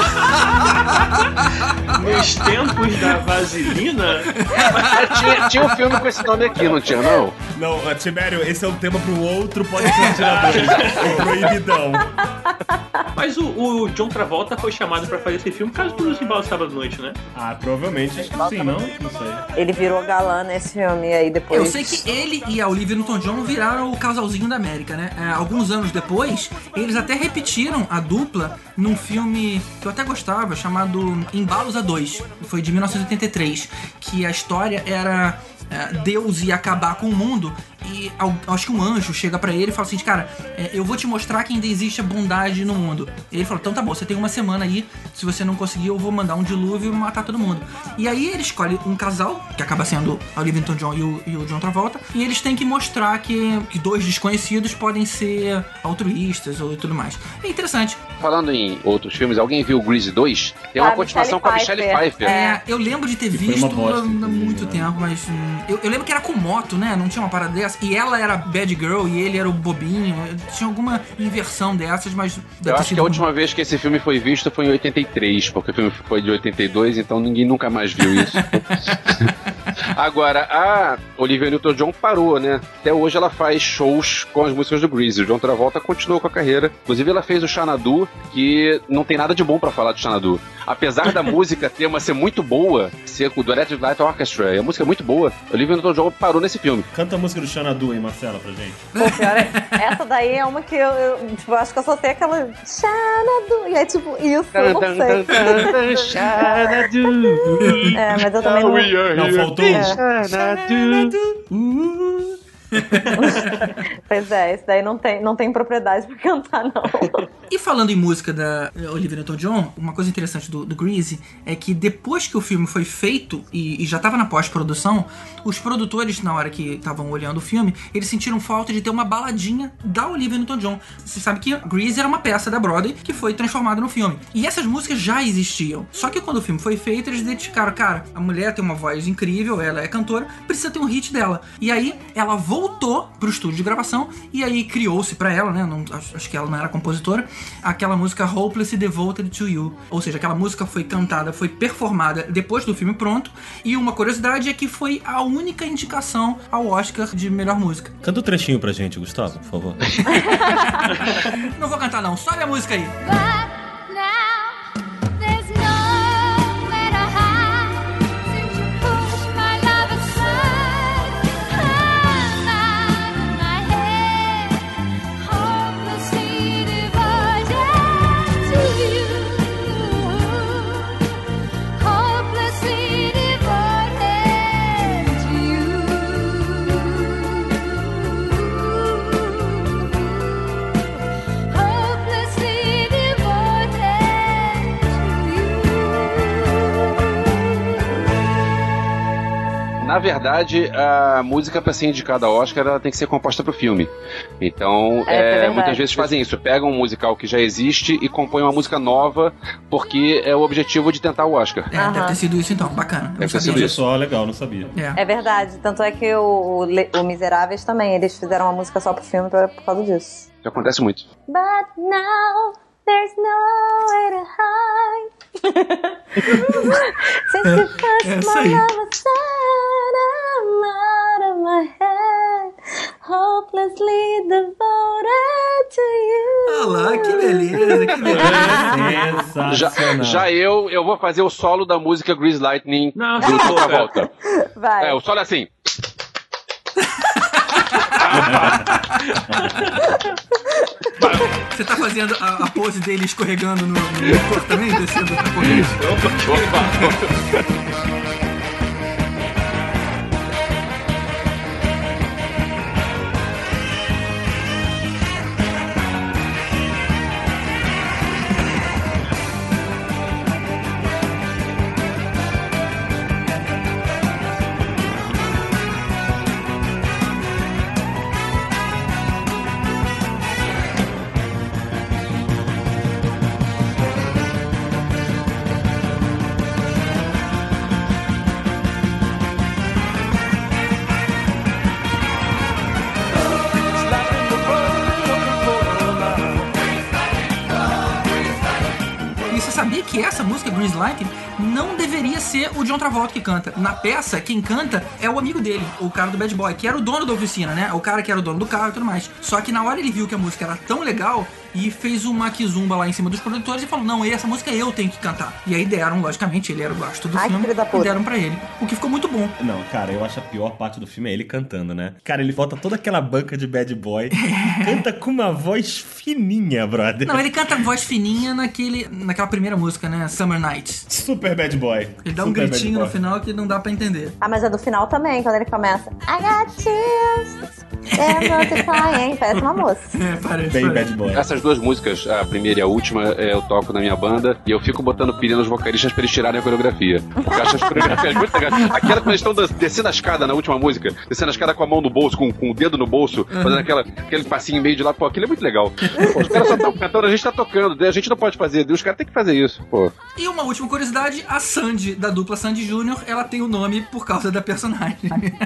Nos tempos da vaselina? tinha, tinha um filme com esse nome aqui, não tinha, não? Não, uh, Tibério, esse é um tema pro outro podcast tiradores. O Proibidão. Mas o, o John Travolta foi chamado pra fazer esse filme caso do Zimbal sábado à noite, né? Ah, provavelmente acho que sim, não? Não sei. Ele virou galã nesse filme, e aí depois... Eu sei que ele e a Olivia Newton-John viraram o casalzinho da América, né? É, alguns anos depois, eles até repetiram a dupla num filme que eu até gostava, chamado Embalos a Dois. Foi de mil novecentos e oitenta e três, que a história era... é, Deus ia acabar com o mundo e ao- acho que um anjo chega pra ele e fala assim, cara, é, eu vou te mostrar que ainda existe a bondade no mundo. E ele fala, então tá bom, você tem uma semana aí, se você não conseguir eu vou mandar um dilúvio e matar todo mundo. E aí ele escolhe um casal, que acaba sendo a Olivia Newton-John e o, e o John Travolta, e eles têm que mostrar que, que dois desconhecidos podem ser altruístas ou tudo mais. É interessante. Falando em outros filmes, alguém viu o Grease dois? Tem uma Ah, continuação Michelle com a Michelle Pfeiffer. Pfeiffer. É, eu lembro de ter Que foi visto uma bosta, há muito tempo, mas hum, eu, eu lembro que era com moto, né? Não tinha uma parada dessa. E ela era bad girl e ele era o bobinho. Tinha alguma inversão dessas, mas deve Eu ter acho sido que a última vez que esse filme foi visto foi em oitenta e três, porque o filme foi de oitenta e dois, então ninguém nunca mais viu isso. Agora, a Olivia Newton-John parou, né? Até hoje ela faz shows com as músicas do Grease. O John Travolta continuou com a carreira. Inclusive, ela fez o Xanadu, que não tem nada de bom pra falar do Xanadu. Apesar da música tema ser muito boa, ser com o Electric Light Orchestra, e a música é muito boa, a Olivia Newton-John parou nesse filme. Canta a música do Xanadu aí, Marcela, pra gente. Pô, pior é, essa daí é uma que eu, eu, tipo, acho que eu só sei aquela Xanadu, e é tipo, isso, eu não sei. É, mas eu também não... Não, faltou É. um. Pois é, esse daí não tem, não tem propriedade pra cantar, não. E falando em música da Olivia Newton-John, uma coisa interessante do, do Grease é que depois que o filme foi feito e, e já estava na pós-produção, os produtores, na hora que estavam olhando o filme, eles sentiram falta de ter uma baladinha da Olivia Newton-John. Você sabe que Grease era uma peça da Broadway que foi transformada no filme. E essas músicas já existiam. Só que quando o filme foi feito, eles dedicaram, cara, a mulher tem uma voz incrível, ela é cantora, precisa ter um hit dela. E aí, ela voltou pro estúdio de gravação e aí criou-se pra ela, né, não, acho, acho que ela não era compositora, aquela música Hopelessly Devoted to You. Ou seja, aquela música foi cantada, foi performada depois do filme pronto. E uma curiosidade é que foi a única indicação ao Oscar de melhor música. Canta um trechinho pra gente, Gustavo, por favor. Não vou cantar não, sobe a música aí. Hopelessly devoted. Na verdade, a música pra ser indicada ao Oscar, ela tem que ser composta pro filme. Então, É, é, é muitas vezes fazem isso. Pegam um musical que já existe e compõem uma música nova, porque é o objetivo de tentar o Oscar. É, Aham. deve ter sido isso então, bacana. Eu Deve ter não sido sabia. isso. Só legal, não sabia. É. É verdade, tanto é que o, o, Le- o Miseráveis também, eles fizeram uma música só pro filme por, por causa disso. Isso acontece muito. But now there's no way to hide. Since you first É, essa my aí. love was sad, I'm out of my head, hopelessly devoted to you. Ah lá, que beleza, que beleza. Já, Sensacional. já eu, eu vou fazer o solo da música Grease Lightning Não, do se for, Outra cara. Volta. Vai. É, o solo é assim. Você tá fazendo a, a pose dele escorregando no, no motor também, descendo pra correr? E você sabia que essa música, Grease Lightning, não deveria ser o John Travolta que canta? Na peça, quem canta é o amigo dele, o cara do Bad Boy, que era o dono da oficina, né? O cara que era o dono do carro e tudo mais. Só que na hora ele viu que a música era tão legal e fez uma kizumba lá em cima dos produtores e falou, não, essa música eu tenho que cantar. E aí deram, logicamente, ele era o gosto do Ai, que filme, filho da puta. e deram pra ele. O que ficou muito bom. Não, cara, eu acho a pior parte do filme é ele cantando, né? Cara, ele bota toda aquela banca de bad boy, canta com uma voz fininha, brother. Não, ele canta voz fininha naquele, naquela primeira música, né? Summer Nights. Super bad boy. Ele dá um Super gritinho bad no boy. final que não dá pra entender. Ah, mas é do final também, quando ele começa. I got chills, they're multiplying. Parece uma moça. É, parece. Bem bad boy. Essas duas músicas, a primeira e a última, é, eu toco na minha banda e eu fico botando pilha nos vocalistas pra eles tirarem a coreografia. Porque eu acho as coreografias muito legais. Aquela quando eles estão dan- descendo a escada na última música, descendo a escada com a mão no bolso, com, com o dedo no bolso, fazendo aquela, aquele passinho meio de lado, pô, aquilo é muito legal. Pô, os caras só estão cantando, a gente tá tocando, a gente não pode fazer, os caras têm que fazer isso, pô. E uma última curiosidade, a Sandy, da dupla Sandy Júnior, ela tem o nome por causa da personagem.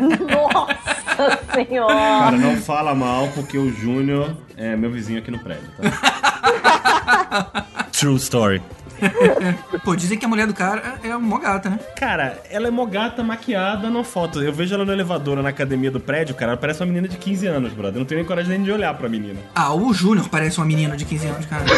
Nossa senhora. Cara, não fala mal, porque o Júnior é meu vizinho aqui no prédio, tá? True story. Pô, dizem que a mulher do cara é uma gata, né? Cara, ela é mó gata maquiada na foto. Eu vejo ela no elevador na academia do prédio, cara, ela parece uma menina de quinze anos, brother. Eu não tenho nem coragem nem de olhar pra menina. Ah, o Júnior parece uma menina de quinze anos, cara.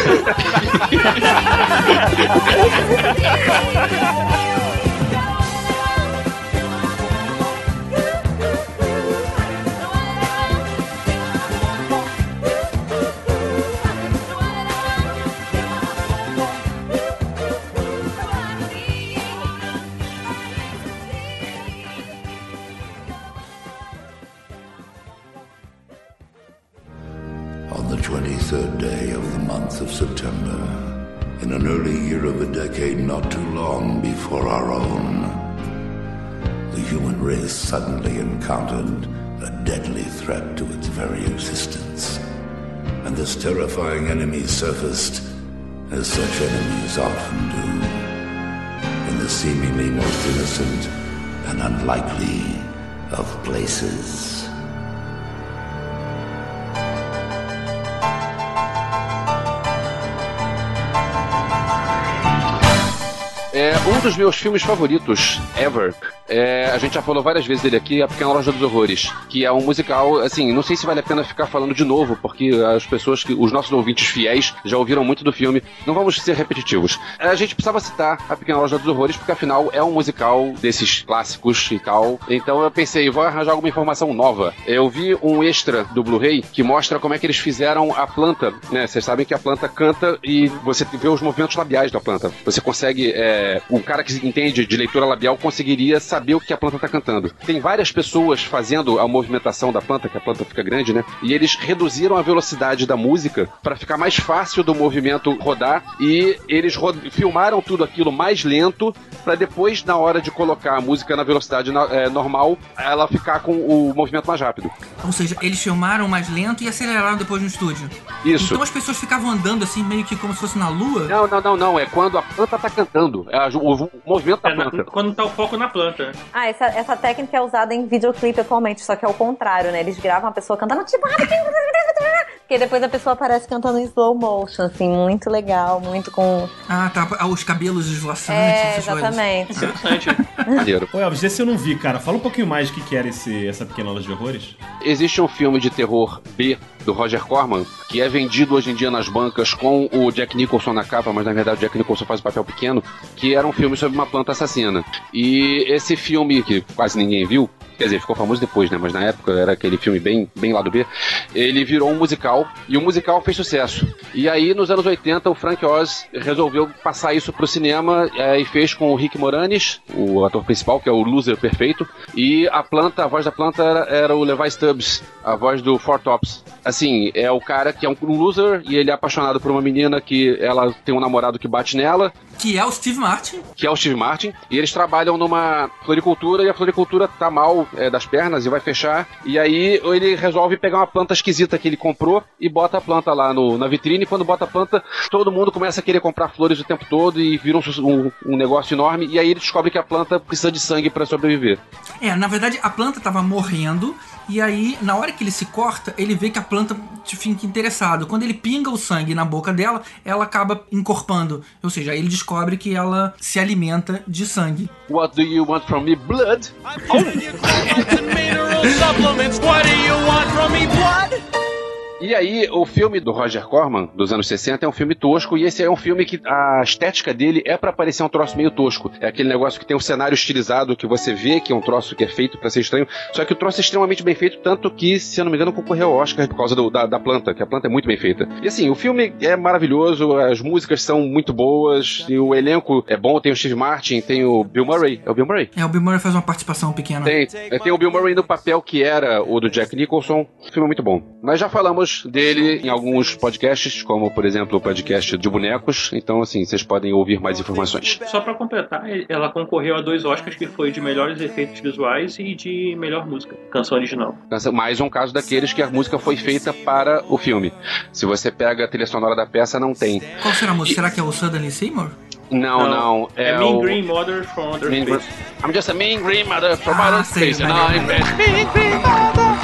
On the twenty-third day of the month of September, in an early year of a decade not too long before our own, the human race suddenly encountered a deadly threat to its very existence. And this terrifying enemy surfaced, as such enemies often do, in the seemingly most innocent and unlikely of places. É um dos meus filmes favoritos, ever. É, a gente já falou várias vezes dele aqui, A Pequena Loja dos Horrores, que é um musical, assim, não sei se vale a pena ficar falando de novo, porque as pessoas, que os nossos ouvintes fiéis já ouviram muito do filme, não vamos ser repetitivos. A gente precisava citar A Pequena Loja dos Horrores, porque afinal é um musical desses clássicos e tal, então eu pensei, vou arranjar alguma informação nova. Eu vi um extra do Blu-ray que mostra como é que eles fizeram a planta, né, vocês sabem que a planta canta e você vê os movimentos labiais da planta. Você consegue, é, um cara que entende de leitura labial conseguiria saber saber o que a planta tá cantando. Tem várias pessoas fazendo a movimentação da planta, que a planta fica grande, né? E eles reduziram a velocidade da música para ficar mais fácil do movimento rodar e eles ro- filmaram tudo aquilo mais lento para depois, na hora de colocar a música na velocidade na, é, normal, ela ficar com o movimento mais rápido. Ou seja, eles filmaram mais lento e aceleraram depois no estúdio. Isso. Então as pessoas ficavam andando assim, meio que como se fosse na lua? Não, não, não, não. É quando a planta tá cantando. É o, o movimento da É, na- planta. quando tá o foco na planta. Ah, essa, essa técnica é usada em videoclipe atualmente, só que é o contrário, né? Eles gravam a pessoa cantando tipo... Porque depois a pessoa aparece cantando em slow motion, assim, muito legal, muito com... Ah, tá. Os cabelos esvoaçantes, É, essas exatamente. Maneiro. Ô Elvis, esse eu não vi, cara. Fala um pouquinho mais do que, que era esse, essa pequena loja de horrores. Existe um filme de terror B do Roger Corman, que é vendido hoje em dia nas bancas com o Jack Nicholson na capa, mas na verdade o Jack Nicholson faz um papel pequeno, que era um filme sobre uma planta assassina. E esse filme, que quase ninguém viu, quer dizer, ficou famoso depois, né? Mas na época era aquele filme bem, bem lado B. Ele virou um musical, e o musical fez sucesso. E aí, nos anos oitenta, o Frank Oz resolveu passar isso pro cinema é, e fez com o Rick Moranis, o ator principal, que é o loser perfeito, e a planta, a voz da planta era, era o Levi Stubbs, a voz do Four Tops. Assim, é o cara que é um loser e ele é apaixonado por uma menina que ela tem um namorado que bate nela. Que é o Steve Martin. Que é o Steve Martin. E eles trabalham numa floricultura e a floricultura tá mal é, das pernas e vai fechar. E aí ele resolve pegar uma planta esquisita que ele comprou e bota a planta lá no, na vitrine. E quando bota a planta, todo mundo começa a querer comprar flores o tempo todo e vira um, um, um negócio enorme. E aí ele descobre que a planta precisa de sangue para sobreviver. É, na verdade a planta tava morrendo. E aí, na hora que ele se corta, ele vê que a planta fica interessado. Quando ele pinga o sangue na boca dela, ela acaba encorpando. Ou seja, aí ele descobre que ela se alimenta de sangue. What do you want from me, blood? E aí, o filme do Roger Corman, dos anos sessenta, é um filme tosco, e esse é um filme que a estética dele é pra parecer um troço meio tosco. É aquele negócio que tem um cenário estilizado que você vê que é um troço que é feito pra ser estranho, só que o troço é extremamente bem feito, tanto que, se eu não me engano, concorreu ao Oscar por causa do, da, da planta, que a planta é muito bem feita. E assim, o filme é maravilhoso, as músicas são muito boas, e o elenco é bom, tem o Steve Martin, tem o Bill Murray. É o Bill Murray? É, o Bill Murray faz uma participação pequena. Tem, tem o Bill Murray no papel que era o do Jack Nicholson. O filme é muito bom. Nós já falamos dele em alguns podcasts, como por exemplo o podcast de bonecos, então assim, vocês podem ouvir mais informações. Só pra completar, ela concorreu a dois Oscars, que foi de melhores efeitos visuais e de melhor música, canção original. Mais um caso daqueles que a música foi feita para o filme. Se você pega a trilha sonora da peça, não tem. Qual será a música? E... Será que é o Suddenly Seymour? Não, não. não é é Mean o... Green Mother from Outer mean Space. I'm just a mean green mother from ah, outer sei, space. And I'm mean green mother.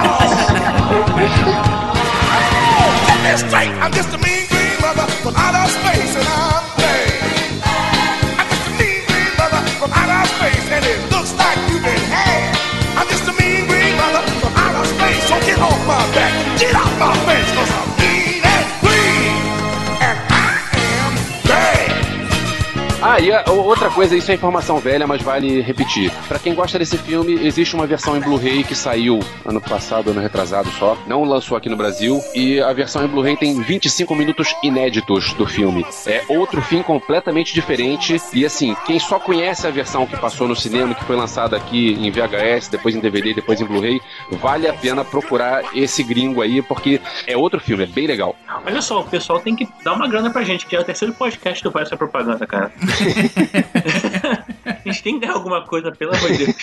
Straight. I'm just a mean green mother from outer space, and I'm gay. I'm just a mean green mother from outer space, and it looks like you've been had. I'm just a mean green mother from outer space, so get off my back, get off my face, cause I'm mean and green, and I am gay. Ah, e a, outra coisa, isso é informação velha, mas vale repetir. Pra quem gosta desse filme, existe uma versão em Blu-ray que saiu ano passado, ano retrasado só. Não lançou aqui no Brasil. E a versão em Blu-ray tem vinte e cinco minutos inéditos do filme. É outro fim completamente diferente. E assim, quem só conhece a versão que passou no cinema, que foi lançada aqui em V H S, depois em D V D, depois em Blu-ray, vale a pena procurar esse gringo aí, porque é outro filme, é bem legal. Olha só, o pessoal tem que dar uma grana pra gente, que é o terceiro podcast que faz essa propaganda, cara. A gente tem que dar alguma coisa, pelo amor de Deus.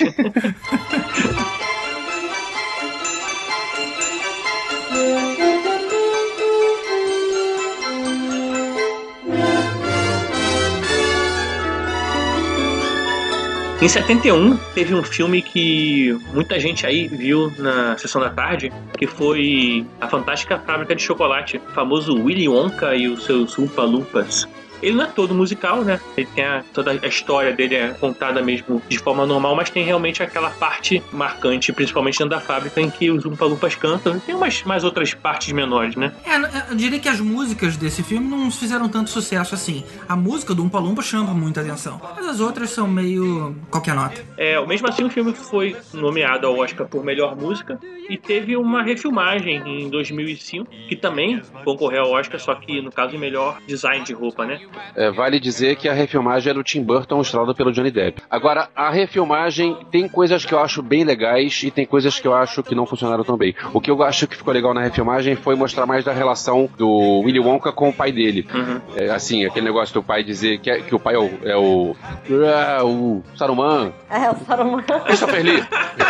Em setenta e um, teve um filme que muita gente aí viu na sessão da tarde, que foi A Fantástica Fábrica de Chocolate, o famoso Willy Wonka e os seus Oompa Loompas. Ele não é todo musical, né? Ele tem a, toda a história dele é contada mesmo de forma normal, mas tem realmente aquela parte marcante, principalmente dentro da fábrica, em que os Oompa Loompas cantam. Tem umas mais outras partes menores, né? É, eu diria que as músicas desse filme não fizeram tanto sucesso assim. A música do Oompa Loompa chama muita atenção, mas as outras são meio qualquer nota. É, mesmo assim o filme foi nomeado ao Oscar por melhor música e teve uma refilmagem em dois mil e cinco, que também concorreu ao Oscar, só que no caso em melhor design de roupa, né? É, vale dizer que a refilmagem é do Tim Burton, estrelada pelo Johnny Depp. Agora, a refilmagem tem coisas que eu acho bem legais e tem coisas que eu acho que não funcionaram tão bem. O que eu acho que ficou legal na refilmagem foi mostrar mais da relação do Willy Wonka com o pai dele. Uhum. É, assim, aquele negócio do pai dizer que, é, que o pai é o... É o, é o Saruman. É, o Saruman. Christopher Lee.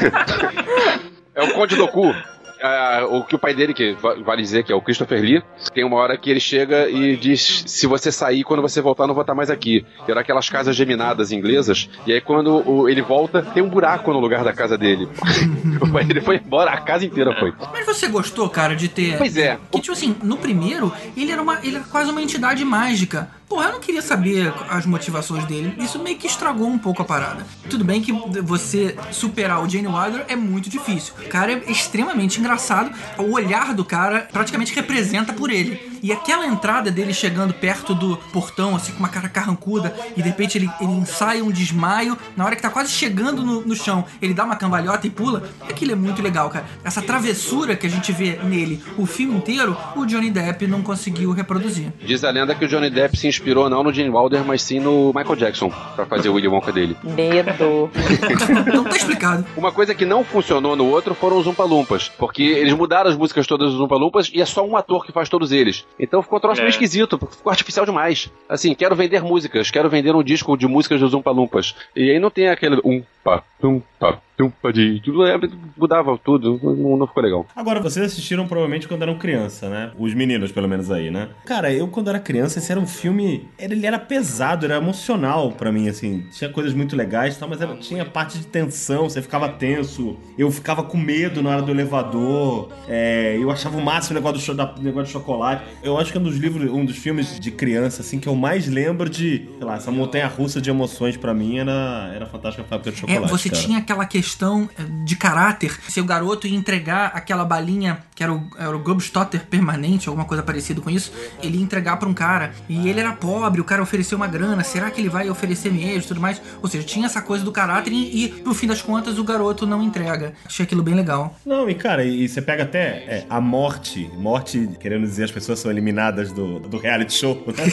É o Conde Doku. Ah, o que o pai dele, que vale dizer que é o Christopher Lee, tem uma hora que ele chega e diz: se você sair, quando você voltar, não vou estar mais aqui. Era aquelas casas geminadas inglesas, e aí quando o, ele volta, tem um buraco no lugar da casa dele. O pai dele foi embora, a casa inteira foi. Mas você gostou, cara, de ter... Pois é. Que, tipo assim, no primeiro, ele era, uma, ele era quase uma entidade mágica. Porra, eu não queria saber as motivações dele. Isso meio que estragou um pouco a parada. Tudo bem que você superar o Gene Wilder é muito difícil. O cara é extremamente engraçado. O olhar do cara praticamente representa por ele. E aquela entrada dele chegando perto do portão, assim, com uma cara carrancuda, e de repente ele, ele ensaia um desmaio. Na hora que tá quase chegando no, no chão, ele dá uma cambalhota e pula. Aquilo é muito legal, cara. Essa travessura que a gente vê nele o filme inteiro, o Johnny Depp não conseguiu reproduzir. Diz a lenda que o Johnny Depp se inspirou não no Gene Wilder, mas sim no Michael Jackson, pra fazer o Willy Wonka dele. Medo. Então tá explicado. Uma coisa que não funcionou no outro foram os Oompa Loompas, porque eles mudaram as músicas todas dos Oompa Loompas e é só um ator que faz todos eles. Então ficou um troço É. meio esquisito, ficou artificial demais. Assim, quero vender músicas, quero vender um disco de músicas dos Oompa Loompas. E aí não tem aquele umpa, umpa, umpa de... Mudava tudo, não, não ficou legal. Agora, vocês assistiram provavelmente quando eram criança, né? Os meninos, pelo menos aí, né? Cara, eu quando era criança, esse era um filme... Ele era pesado, era emocional pra mim, assim. Tinha coisas muito legais e tal, mas era, tinha parte de tensão, você ficava tenso. Eu ficava com medo na hora do elevador. É, eu achava o máximo o negócio do, cho- da, negócio de chocolate. Eu acho que é um dos livros, um dos filmes de criança, assim, que eu mais lembro de... Sei lá, essa montanha-russa de emoções pra mim era, era Fantástica Fábrica de Chocolate, É, você cara. tinha aquela questão de caráter. Se o garoto ia entregar aquela balinha, que era o, era o Gobstotter permanente, alguma coisa parecida com isso, ele ia entregar pra um cara. E ele era pobre, o cara ofereceu uma grana. Será que ele vai oferecer mesmo e tudo mais? Ou seja, tinha essa coisa do caráter e, e, no fim das contas, o garoto não entrega. Achei aquilo bem legal. Não, e cara, e você pega até é, a morte, morte, querendo dizer, as pessoas são eliminadas do, do reality show, né?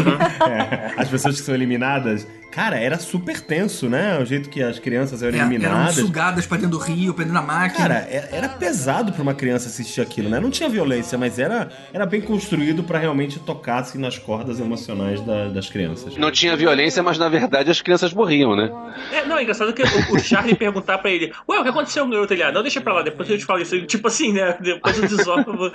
É, as pessoas que são eliminadas, cara, era super tenso, né? O jeito que as crianças eram É, eram eliminadas. sugadas pra dentro do rio, pra dentro da máquina. Cara, era, era pesado pra uma criança assistir aquilo, né? Não tinha violência, mas era, era bem construído pra realmente tocar assim, nas cordas emocionais da- das crianças. Não tinha violência, mas na verdade as crianças morriam, né? É, não, é engraçado que o, o Charlie perguntar pra ele: ué, o que aconteceu com o garoto? Ele, ah, não, deixa pra lá, depois eu te falo isso. Tipo assim, né? Depois eu desovo.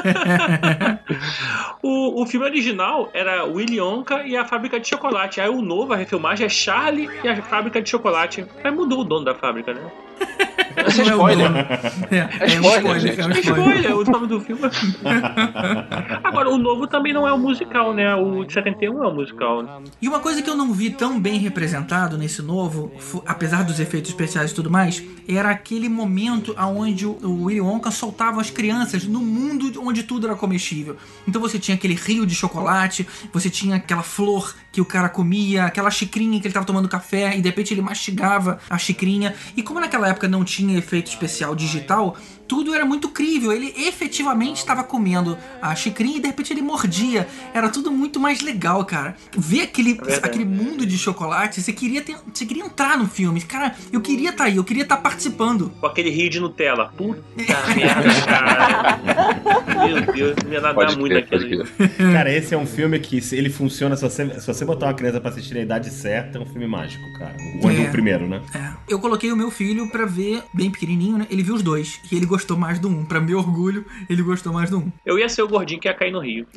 o, o filme original era Willy Wonka e a Fábrica de Chocolate. Aí o novo, a refilmagem, é Charlie e a Fábrica de Chocolate. Aí mudou o dono da fábrica, né? Esse é spoiler. É, É spoiler, gente. é um É spoiler. spoiler, o nome do filme. Agora, o novo também não é um musical, né? O de setenta e um é um musical. Né? E uma coisa que eu não vi tão bem representado nesse novo, fu- apesar dos efeitos especiais e tudo mais, era aquele momento onde o, o Willy Wonka soltava as crianças no mundo onde tudo era comestível. Então você tinha aquele rio de chocolate, você tinha aquela flor que o cara comia, aquela xicrinha que ele tava tomando café e de repente ele mastigava a xicrinha. E como naquela época não tinha efeito especial digital, tudo era muito crível. Ele efetivamente estava comendo a xicrinha e de repente ele mordia. Era tudo muito mais legal, cara. Ver aquele, É aquele mundo de chocolate, você queria, ter, você queria entrar no filme. Cara, eu queria estar aí, eu queria estar participando. Com aquele rio de Nutella. Puta merda, cara. Meu Deus, não ia nadar Pode muito crer, naquele. pode crer. Cara, esse é um filme que se ele funciona, se você, se você botar uma criança pra assistir na idade certa, é um filme mágico, cara. O, É. o primeiro, né? É. Eu coloquei o meu filho pra ver, bem pequenininho, né? Ele viu os dois e ele gostou mais do um. Pra meu orgulho, ele gostou mais do um. Eu ia ser o gordinho que ia cair no rio.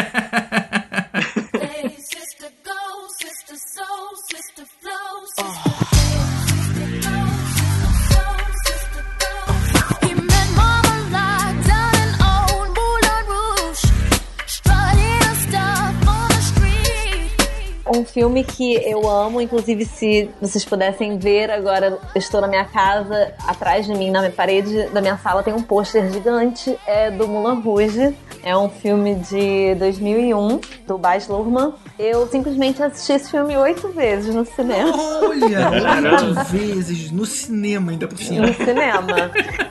Um filme que eu amo, inclusive se vocês pudessem ver agora, eu estou na minha casa, atrás de mim, na parede da minha sala tem um pôster gigante, é do Moulin Rouge. É um filme de dois mil e um, do Baz Luhrmann. Eu simplesmente assisti esse filme oito vezes no cinema. Olha, oito vezes no cinema ainda por cima. No cinema.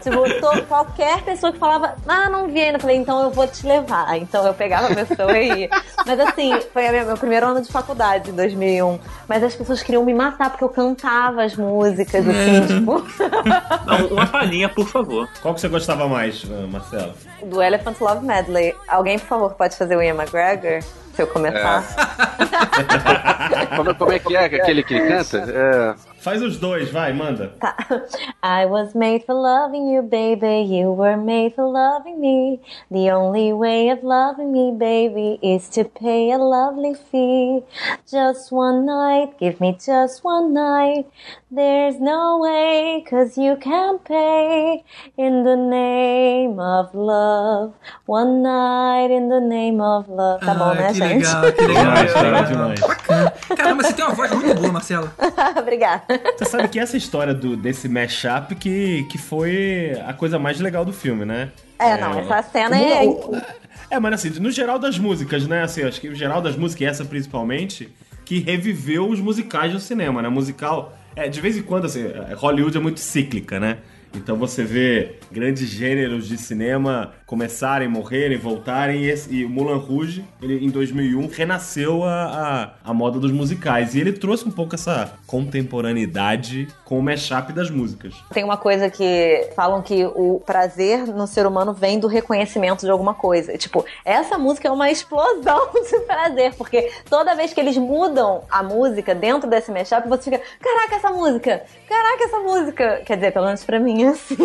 Tipo, tô, qualquer pessoa que falava, ah, não vi ainda, eu falei, então eu vou te levar. Então eu pegava a pessoa e ia. Mas assim, foi o meu primeiro ano de faculdade, em dois mil e um. Mas as pessoas queriam me matar porque eu cantava as músicas, assim, É. tipo. Não, uma palhinha, por favor. Qual que você gostava mais, Marcelo? Do Elephant Love Medley. Alguém, por favor, pode fazer o Ian McGregor? Se eu começar. Como, como é que é aquele que ele canta? É... Faz os dois, vai, manda. Tá. I was made for loving you, baby. You were made for loving me. The only way of loving me, baby, is to pay a lovely fee. Just one night, give me just one night. There's no way, cause you can't pay. In the name of love. One night in the name of love. Tá bom, Ah, né, que gente? legal, que legal. Demais, cara, demais. Caramba, você tem uma voz muito boa, Marcelo. Obrigada. Você sabe que essa história do, desse mashup que, que foi a coisa mais legal do filme, né? É, não, essa cena o- é... o- É, mas assim, no geral das músicas, né? Assim, acho que o geral das músicas, e essa principalmente, que reviveu os musicais do cinema, né? Musical, é, de vez em quando, assim, Hollywood é muito cíclica, né? Então você vê grandes gêneros de cinema começarem, morrerem, voltarem, e, esse, e o Moulin Rouge, ele, em dois mil e um, renasceu a, a, a moda dos musicais. E ele trouxe um pouco essa contemporaneidade com o mashup das músicas. Tem uma coisa que falam que o prazer no ser humano vem do reconhecimento de alguma coisa. Tipo, essa música é uma explosão de prazer, porque toda vez que eles mudam a música dentro desse mashup, você fica, caraca, essa música! Caraca, essa música! Quer dizer, pelo menos pra mim, assim.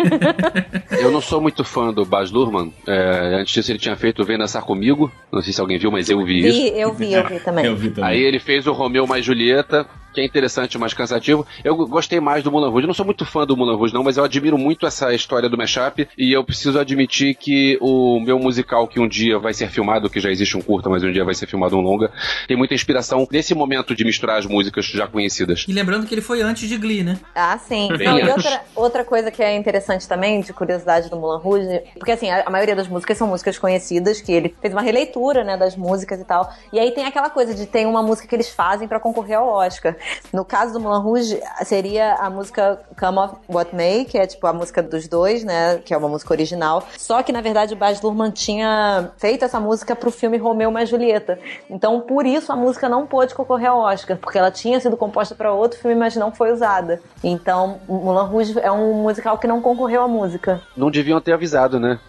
Eu não sou muito fã do Baz Luhrmann. É, antes disso ele tinha feito Vem Dançar Comigo. Não sei se alguém viu, mas eu vi, Vi, isso. eu vi, eu vi também. Eu vi também. Aí ele fez o Romeu mais Julieta, que é interessante, mas cansativo. Eu gostei mais do Moulin Rouge. Eu não sou muito fã do Moulin Rouge, não, mas eu admiro muito essa história do mashup. E eu preciso admitir que o meu musical, que um dia vai ser filmado, que já existe um curta, mas um dia vai ser filmado um longa, tem muita inspiração nesse momento de misturar as músicas já conhecidas. E lembrando que ele foi antes de Glee, né? Ah, sim. Bem Não, e antes. outra, outra coisa que é interessante também, de curiosidade do Moulin Rouge, porque assim, a, a maioria das músicas são músicas conhecidas, que ele fez uma releitura, né, das músicas e tal. E aí tem aquela coisa de ter uma música que eles fazem pra concorrer ao Oscar. No caso do Moulin Rouge, seria a música Come of What May, que é tipo a música dos dois, né, que é uma música original. Só que, na verdade, o Baz Luhrmann tinha feito essa música pro filme Romeu mais Julieta. Então, por isso, a música não pôde concorrer ao Oscar, porque ela tinha sido composta pra outro filme, mas não foi usada. Então, Moulin Rouge é um musical que não concorreu à música. Não deviam ter avisado, né?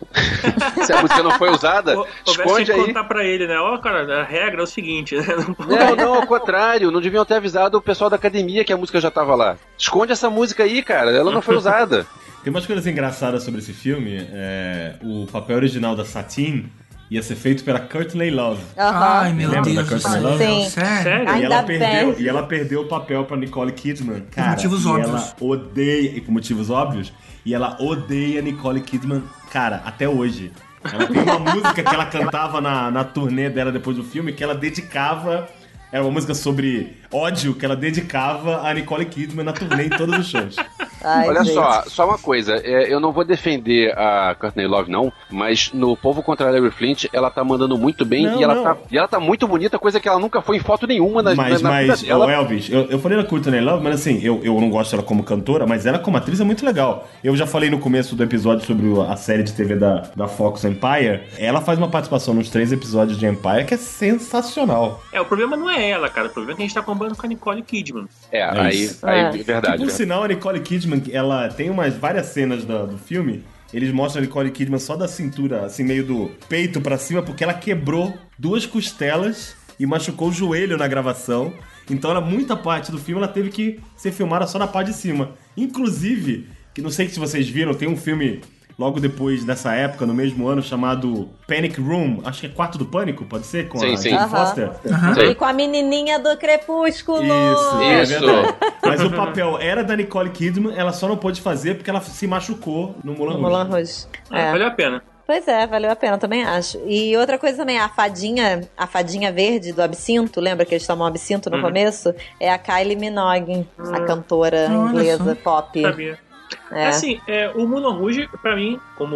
Se a música não foi usada, Ou- Houvesse esconde que aí. contar pra ele, né? Ó, cara, a regra é o seguinte, né? Não pode- Não, não, ao contrário. Não deviam ter avisado o pessoal da academia que a música já tava lá. Esconde essa música aí, cara. Ela não foi usada. Tem umas coisas engraçadas sobre esse filme. É, o papel original da Satine ia ser feito pela Courtney Love. Ai, meu Lembra Deus da do Courtney céu. Love? Sim. Sério? E Ainda ela, perdeu, bem. e ela perdeu o papel pra Nicole Kidman. Cara, motivos e óbvios. ela odeia, e por motivos óbvios, e ela odeia Nicole Kidman, cara, até hoje. Ela tem uma música que ela cantava na, na turnê dela depois do filme, que ela dedicava. Era uma música sobre ódio que ela dedicava a Nicole Kidman na turnê em todos os shows. Ai, Olha gente. só, só uma coisa. é, eu não vou defender a Courtney Love, não, mas no Povo contra Larry Flint, ela tá mandando muito bem Não, e, ela não. tá, e ela tá muito bonita, coisa que ela nunca foi em foto nenhuma na, Mas, na, na mas, vida dela. ô Elvis, eu, eu falei da Courtney Love, mas assim, eu, eu não gosto dela como cantora, mas ela como atriz é muito legal. Eu já falei no começo do episódio sobre o- a série de T V da, da Fox Empire. Ela faz uma participação nos três episódios de Empire que é sensacional. É, o problema não é ela, cara. O problema é que a gente tá comparando com a Nicole Kidman. É, É aí, isso. aí É. verdade. Que, por verdade. sinal, a Nicole Kidman, ela tem umas várias cenas da- do filme. Eles mostram a Nicole Kidman só da cintura, assim, meio do peito pra cima, porque ela quebrou duas costelas e machucou o joelho na gravação. Então, ela, muita parte do filme ela teve que ser filmada só na parte de cima. Inclusive, que não sei se vocês viram, tem um filme logo depois dessa época, no mesmo ano, chamado Panic Room. Acho que é Quarto do Pânico, pode ser? Com Sim, a sim. Jane Aham. Foster. E com a menininha do Crepúsculo. Isso, é Isso. verdade. Mas o papel era da Nicole Kidman, ela só não pôde fazer porque ela se machucou no Moulin Rouge. Moulin Rouge. É. É. Valeu a pena. Pois é, valeu a pena, também acho. E outra coisa também, a fadinha, a fadinha verde do absinto, lembra que eles tomam absinto no Uhum. começo? É a Kylie Minogue, a cantora Olha inglesa só. pop. Sabia. É. Assim, é, o Moulin Rouge, pra mim, como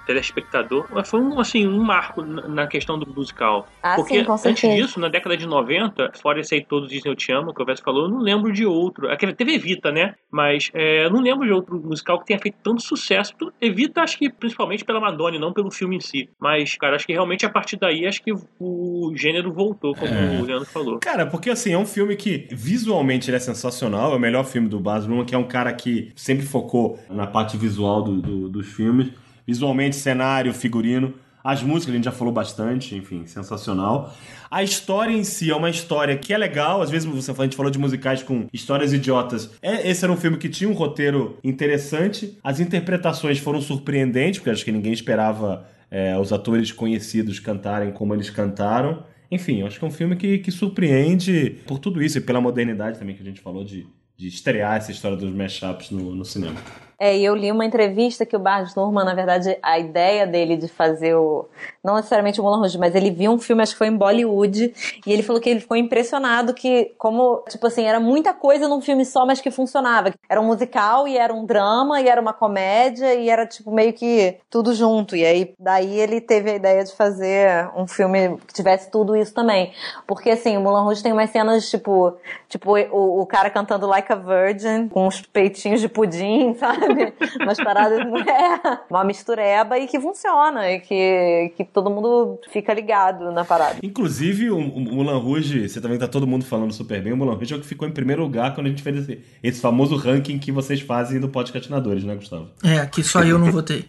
telespectador, foi um, assim, um marco na questão do musical. Ah, Porque sim, com antes certeza. disso, na década de noventa, fora esse aí Todos Dizem Eu Te Amo, que o Vess falou, eu não lembro de outro. Aquele teve Evita, né? Mas é, eu não lembro de outro musical que tenha feito tanto sucesso. Evita, acho que principalmente pela Madonna, não pelo filme em si. Mas, cara, acho que realmente a partir daí, acho que o gênero voltou, como É. o Leandro falou. Cara, porque assim, é um filme que visualmente ele é sensacional, é o melhor filme do Baz Luhrmann, que é um cara que sempre focou na parte visual do, do- dos filmes. Visualmente, cenário, figurino. As músicas a gente já falou bastante, enfim, sensacional. A história em si é uma história que é legal. Às vezes você, a gente falou de musicais com histórias idiotas. É, esse era um filme que tinha um roteiro interessante. As interpretações foram surpreendentes, porque acho que ninguém esperava é, os atores conhecidos cantarem como eles cantaram. Enfim, eu acho que é um filme que, que surpreende por tudo isso e pela modernidade também que a gente falou de, de estrear essa história dos mashups no, no cinema. É, e eu li uma entrevista que o Baz Luhrmann, na verdade, a ideia dele de fazer o... Não necessariamente o Moulin Rouge, mas ele viu um filme, acho que foi em Bollywood, e ele falou que ele ficou impressionado que, como, tipo assim, era muita coisa num filme só, mas que funcionava. Era um musical, e era um drama, e era uma comédia, e era, tipo, meio que tudo junto. E aí, daí ele teve a ideia de fazer um filme que tivesse tudo isso também. Porque, assim, o Moulin Rouge tem umas cenas, tipo, tipo o, o cara cantando Like a Virgin, com uns peitinhos de pudim, sabe? Umas paradas, é, uma mistureba e que funciona, e que, que todo mundo fica ligado na parada. Inclusive, o, o Moulin Rouge, você também tá todo mundo falando super bem, o Moulin Rouge é o que ficou em primeiro lugar quando a gente fez esse, esse famoso ranking que vocês fazem do Podcastinadores, né, Gustavo? É, que só eu não votei.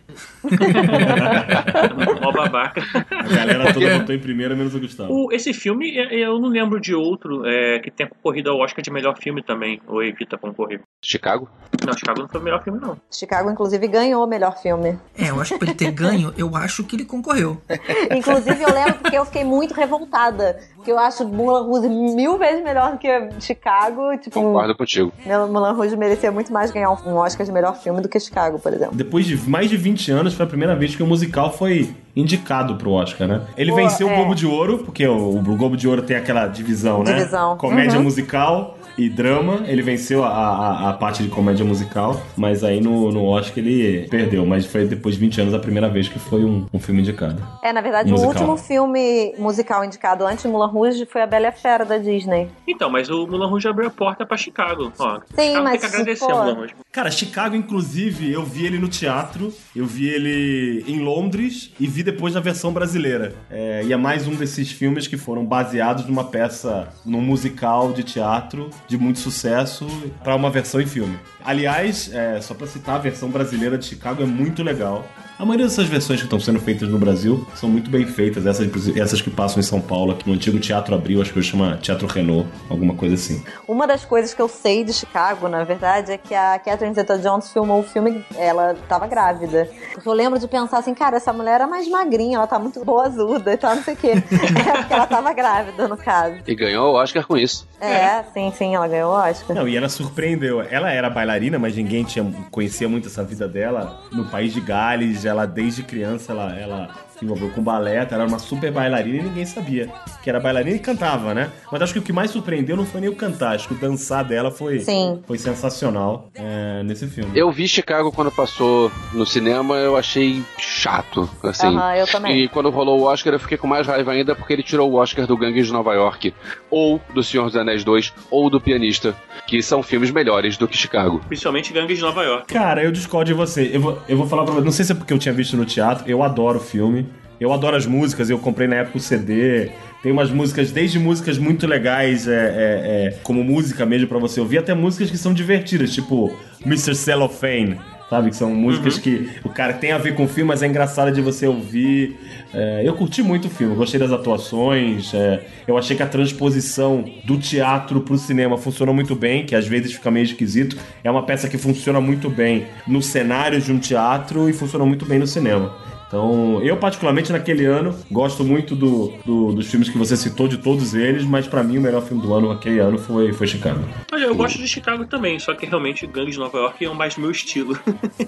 Mó babaca. A galera toda votou em primeiro, menos o Gustavo. O- esse filme, é- eu não lembro de outro é, que tenha concorrido ao Oscar de melhor filme também, ou evita concorrer. Chicago? Não, Chicago não foi o melhor filme, não. Chicago, inclusive, ganhou o melhor filme. É, eu acho que pra ele ter ganho, eu acho que ele concorreu. Inclusive, eu lembro porque eu fiquei muito revoltada. Porque eu acho Moulin Rouge mil vezes melhor do que Chicago. Tipo, Concordo contigo. Moulin Rouge merecia muito mais ganhar um Oscar de melhor filme do que Chicago, por exemplo. Depois de mais de vinte anos, foi a primeira vez que o musical foi indicado pro Oscar, né? Ele Pô, venceu é. o Globo de Ouro, porque o, o Globo de Ouro tem aquela divisão, né? Divisão. Comédia Uhum. musical e drama. Ele venceu a, a, a parte de comédia musical, mas aí no, no Oscar ele perdeu. Mas foi depois de vinte anos a primeira vez que foi um, um filme indicado. É, na verdade, Musical. o último filme musical indicado antes de Moulin Rouge foi A Bela e a Fera, da Disney. Então, mas o Moulin Rouge abriu a porta pra Chicago. Ó, Sim, Chicago mas, tem que agradecer pô, o Moulin Rouge. Cara, Chicago, inclusive, eu vi ele no teatro, eu vi ele em Londres e vi depois na versão brasileira. É, e é mais um desses filmes que foram baseados numa peça, num musical de teatro de muito sucesso para uma versão em filme. Aliás, é, só pra citar, a versão brasileira de Chicago é muito legal. A maioria dessas versões que estão sendo feitas no Brasil são muito bem feitas, essas, inclusive, essas que passam em São Paulo, aqui no antigo Teatro Abril, acho que chama Teatro Renault, alguma coisa assim. Uma das coisas que eu sei de Chicago, na verdade, é que a Catherine Zeta-Jones filmou o filme, ela tava grávida. Porque eu lembro de pensar assim, cara, essa mulher era mais magrinha, ela tá muito boazuda e tal, não sei o quê. É porque ela tava grávida, no caso. E ganhou o Oscar com isso. É, sim, sim, ela ganhou o Oscar. Não, e ela surpreendeu. Ela era bailarina, mas ninguém tinha, conhecia muito essa vida dela. No país de Gales, ela desde criança, ela, ela se envolveu com balé, ela era uma super bailarina e ninguém sabia que era bailarina e cantava, né? Mas acho que o que mais surpreendeu não foi nem o cantar, acho que o dançar dela foi, Sim. foi sensacional é, nesse filme. Eu vi Chicago quando passou no cinema, eu achei chato, assim. Aham, eu também. E quando rolou o Oscar, eu fiquei com mais raiva ainda porque ele tirou o Oscar do Gangues de Nova York, ou do Senhor dos Anéis dois, ou do Pianista, que são filmes melhores do que Chicago. Principalmente Gangues de Nova York. Cara, eu discordo de você. Eu vou, eu vou falar pra você, não sei se é porque eu tinha visto no teatro, eu adoro o filme. Eu adoro as músicas, eu comprei na época o C D. Tem umas músicas, desde músicas muito legais, é, é, é, como música mesmo pra você ouvir, até músicas que são divertidas, tipo mister Cellophane, sabe? Que são músicas Uhum. que o cara tem a ver com o filme, mas é engraçado de você ouvir. É, eu curti muito o filme, gostei das atuações, é, eu achei que a transposição do teatro pro cinema funcionou muito bem, que às vezes fica meio esquisito. É uma peça que funciona muito bem no cenário de um teatro e funciona muito bem no cinema. Então, eu particularmente naquele ano gosto muito do, do- dos filmes que você citou, de todos eles, mas pra mim o melhor filme do ano naquele ano foi, foi Chicago. Olha, eu gosto de Chicago também, só que realmente Gangues de Nova York é mais meu estilo.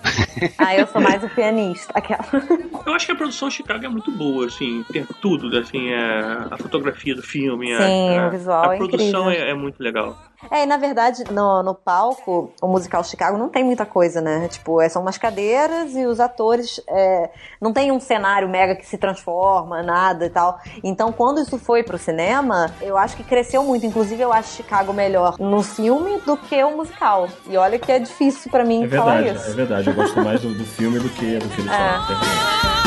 Ah, eu sou mais o pianista, aquela. Eu acho que a produção de Chicago é muito boa, assim, tem tudo, assim, é, a fotografia do filme, a- Sim, a, o visual a é produção incrível. é, é muito legal. É, e na verdade, no, no palco, o musical Chicago não tem muita coisa, né? Tipo, é, são umas cadeiras e os atores é, não tem um cenário mega que se transforma, nada e tal. Então, quando isso foi pro cinema, eu acho que cresceu muito. Inclusive, eu acho Chicago melhor no filme do que o musical. E olha que é difícil pra mim é falar verdade, isso. É verdade, eu gosto mais do, do filme do que do que eles É. falam.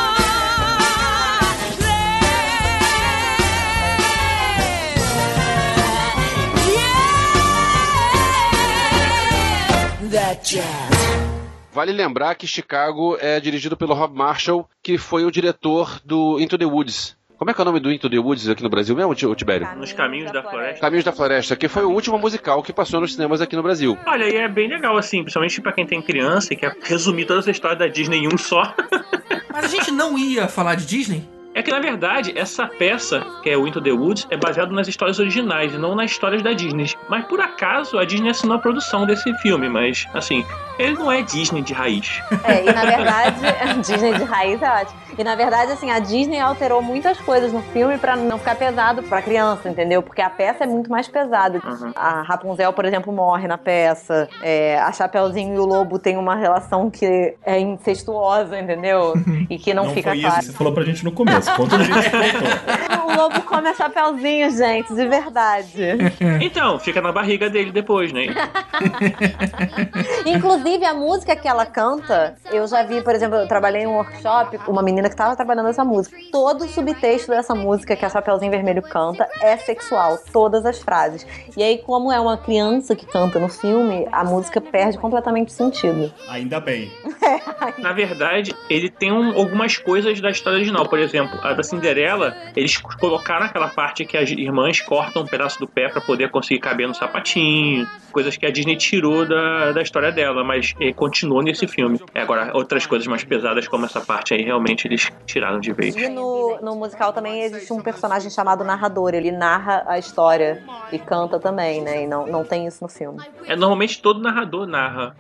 Vale lembrar que Chicago é dirigido pelo Rob Marshall, que foi o diretor do Into the Woods. Como é que é o nome do Into the Woods aqui no Brasil mesmo, Tibério? Nos Caminhos da Floresta. Caminhos da Floresta, que foi o último musical que passou nos cinemas aqui no Brasil. Olha, e é bem legal, assim, principalmente pra quem tem criança e quer resumir toda essa história da Disney em um só. Mas a gente não ia falar de Disney? É que, na verdade, essa peça, que é o Into the Woods, é baseada nas histórias originais e não nas histórias da Disney. Mas, por acaso, a Disney assinou a produção desse filme, mas, assim, ele não é Disney de raiz. É, e na verdade, a Disney de raiz é ótimo. E na verdade, assim, a Disney alterou muitas coisas no filme pra não ficar pesado pra criança, entendeu? Porque a peça é muito mais pesada. Uhum. A Rapunzel, por exemplo, morre na peça. É, a Chapeuzinho e o Lobo têm uma relação que é incestuosa, entendeu? E que não, não fica foi claro. Isso que você falou pra gente no começo. Conta a gente contou. O Lobo come a Chapeuzinho, gente, de verdade. Então, fica na barriga dele depois, né? Inclusive, a música que ela canta, eu já vi, por exemplo, eu trabalhei em um workshop, uma menina que tava trabalhando essa música. Todo o subtexto dessa música que a Chapeuzinho Vermelho canta é sexual, todas as frases. E aí, como é uma criança que canta no filme, a música perde completamente o sentido. Ainda bem. Na verdade, ele tem um, algumas coisas da história original. Por exemplo, a da Cinderela, eles colocaram aquela parte que as irmãs cortam um pedaço do pé pra poder conseguir caber no sapatinho. Coisas que a Disney tirou da, da história dela, mas eh, continuou nesse filme. É, agora, outras coisas mais pesadas, como essa parte aí, realmente eles tiraram de vez. E no, no musical também existe um personagem chamado narrador. Ele narra a história e canta também, né? E não, não tem isso no filme. É, normalmente todo narrador narra.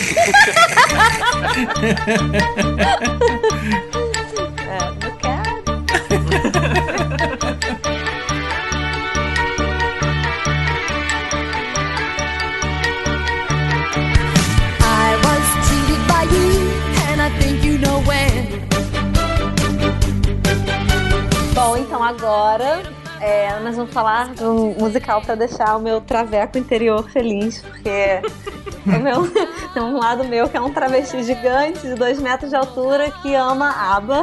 É, não quero. I was cheated by you, and I think you know when. Bom, então agora é, nós vamos falar de um musical pra deixar o meu traveco interior feliz, porque o meu, tem um lado meu que é um travesti gigante de dois metros de altura que ama ABBA.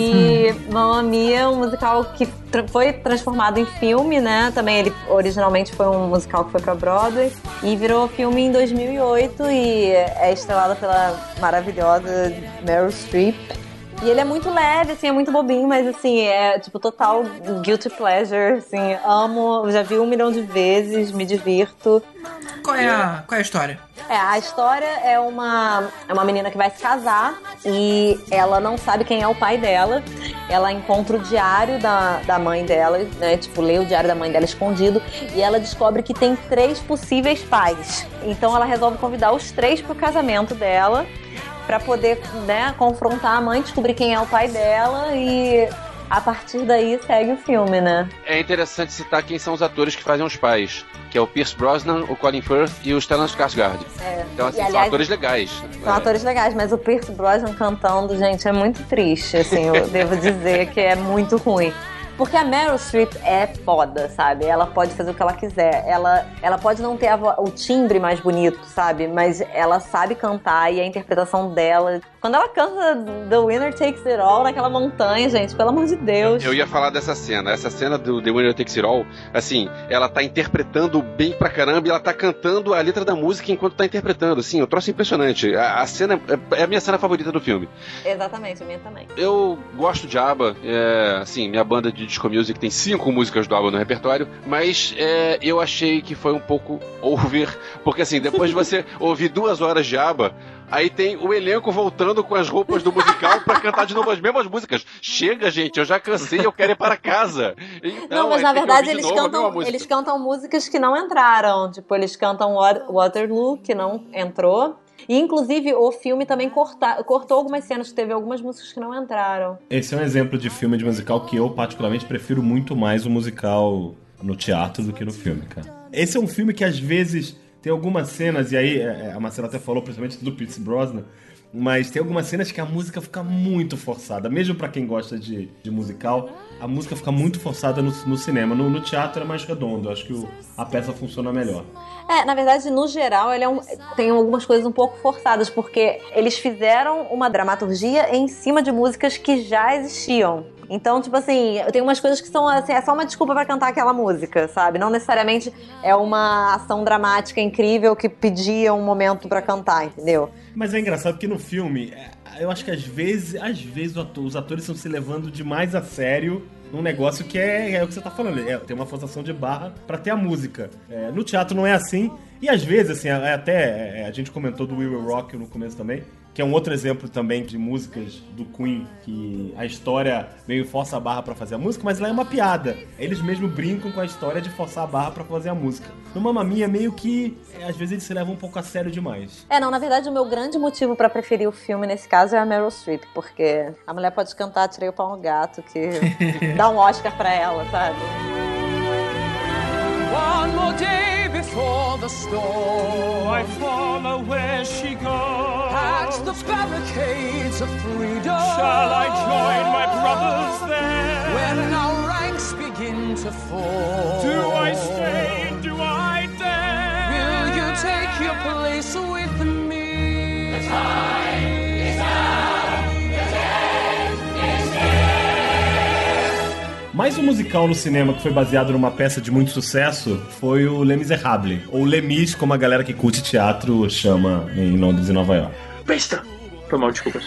E Mamma Mia, um musical que tra- foi transformado em filme, né? Também ele originalmente foi um musical que foi pra Broadway e virou filme em dois mil e oito e é estrelado pela maravilhosa Meryl Streep. E ele é muito leve, assim, é muito bobinho, mas assim, é tipo total guilty pleasure, assim, amo, já vi um milhão de vezes, me divirto. Qual é a, qual é a história? É, a história é uma, é uma menina que vai se casar e ela não sabe quem é o pai dela. Ela encontra o diário da, da mãe dela, né? Tipo, lê o diário da mãe dela escondido e ela descobre que tem três possíveis pais. Então ela resolve convidar os três pro casamento dela pra poder, né, confrontar a mãe, descobrir quem é o pai dela e a partir daí segue o filme, né? É interessante citar quem são os atores que fazem os pais, que é o Pierce Brosnan, o Colin Firth e o Stellan Skarsgård. É. Então, assim, E, são aliás, atores legais. São É. atores legais, mas o Pierce Brosnan cantando, gente, é muito triste, assim, eu devo dizer que é muito ruim. Porque a Meryl Streep é foda, sabe? Ela pode fazer o que ela quiser. Ela, ela pode não ter a vo- o timbre mais bonito, sabe? Mas ela sabe cantar e a interpretação dela... Quando ela canta The Winner Takes It All naquela montanha, gente, pelo amor de Deus. Eu ia falar dessa cena. Essa cena do The Winner Takes It All, assim, ela tá interpretando bem pra caramba e ela tá cantando a letra da música enquanto tá interpretando. Assim, eu trouxe impressionante. A, a cena é, é a minha cena favorita do filme. Exatamente, a minha também. Eu gosto de ABBA, é, assim, minha banda de disco music tem cinco músicas do ABBA no repertório, mas é, eu achei que foi um pouco over, porque assim, depois de você ouvir duas horas de ABBA, aí tem o elenco voltando com as roupas do musical pra cantar de novo as mesmas músicas. Chega, gente, eu já cansei, eu quero ir para casa. Então, Não, mas aí na tem que verdade ouvir de eles novo a mesma cantam, música. eles cantam músicas que não entraram. Tipo, eles cantam Wat- Waterloo, que não entrou. E, inclusive, o filme também corta, cortou algumas cenas, teve algumas músicas que não entraram. Esse é um exemplo de filme de musical que eu, particularmente, prefiro muito mais o musical no teatro do que no filme, cara. Esse é um filme que às vezes tem algumas cenas, e aí a Marcela até falou, principalmente do Pierce Brosnan, mas tem algumas cenas que a música fica muito forçada. Mesmo pra quem gosta de, de musical, a música fica muito forçada no, no cinema. No, no teatro é mais redondo, acho que o, a peça funciona melhor. É, na verdade, no geral, ele é um, tem algumas coisas um pouco forçadas, porque eles fizeram uma dramaturgia em cima de músicas que já existiam. Então, tipo assim, tem umas coisas que são assim, é só uma desculpa pra cantar aquela música, sabe? Não necessariamente é uma ação dramática incrível que pedia um momento pra cantar, entendeu? Mas é engraçado que no filme, eu acho que às vezes, às vezes os atores estão se levando demais a sério num negócio que é, é o que você tá falando, é, tem uma forçação de barra pra ter a música. É, no teatro não é assim, e às vezes, assim, é, até é, a gente comentou do We Will Rock You no começo também, que é um outro exemplo também de músicas do Queen, que a história meio força a barra pra fazer a música, mas lá é uma piada. Eles mesmo brincam com a história de forçar a barra pra fazer a música. No Mamma Mia, meio que, às vezes, eles se levam um pouco a sério demais. É, não, na verdade, o meu grande motivo pra preferir o filme, nesse caso, é a Meryl Streep, porque a mulher pode cantar Tirei o Pau no Gato, que dá um Oscar pra ela, sabe? One more day before the storm, I follow where she goes. At the barricades of freedom, shall I join my brothers there? When our ranks begin to fall, do I stay? Do I dare? Will you take your place with me? The time is now. The day is here. Mais um musical no cinema que foi baseado numa peça de muito sucesso foi o Les Miserables, ou Les Mis, como a galera que curte teatro chama em Londres e Nova York. Besta! Foi mal, desculpa.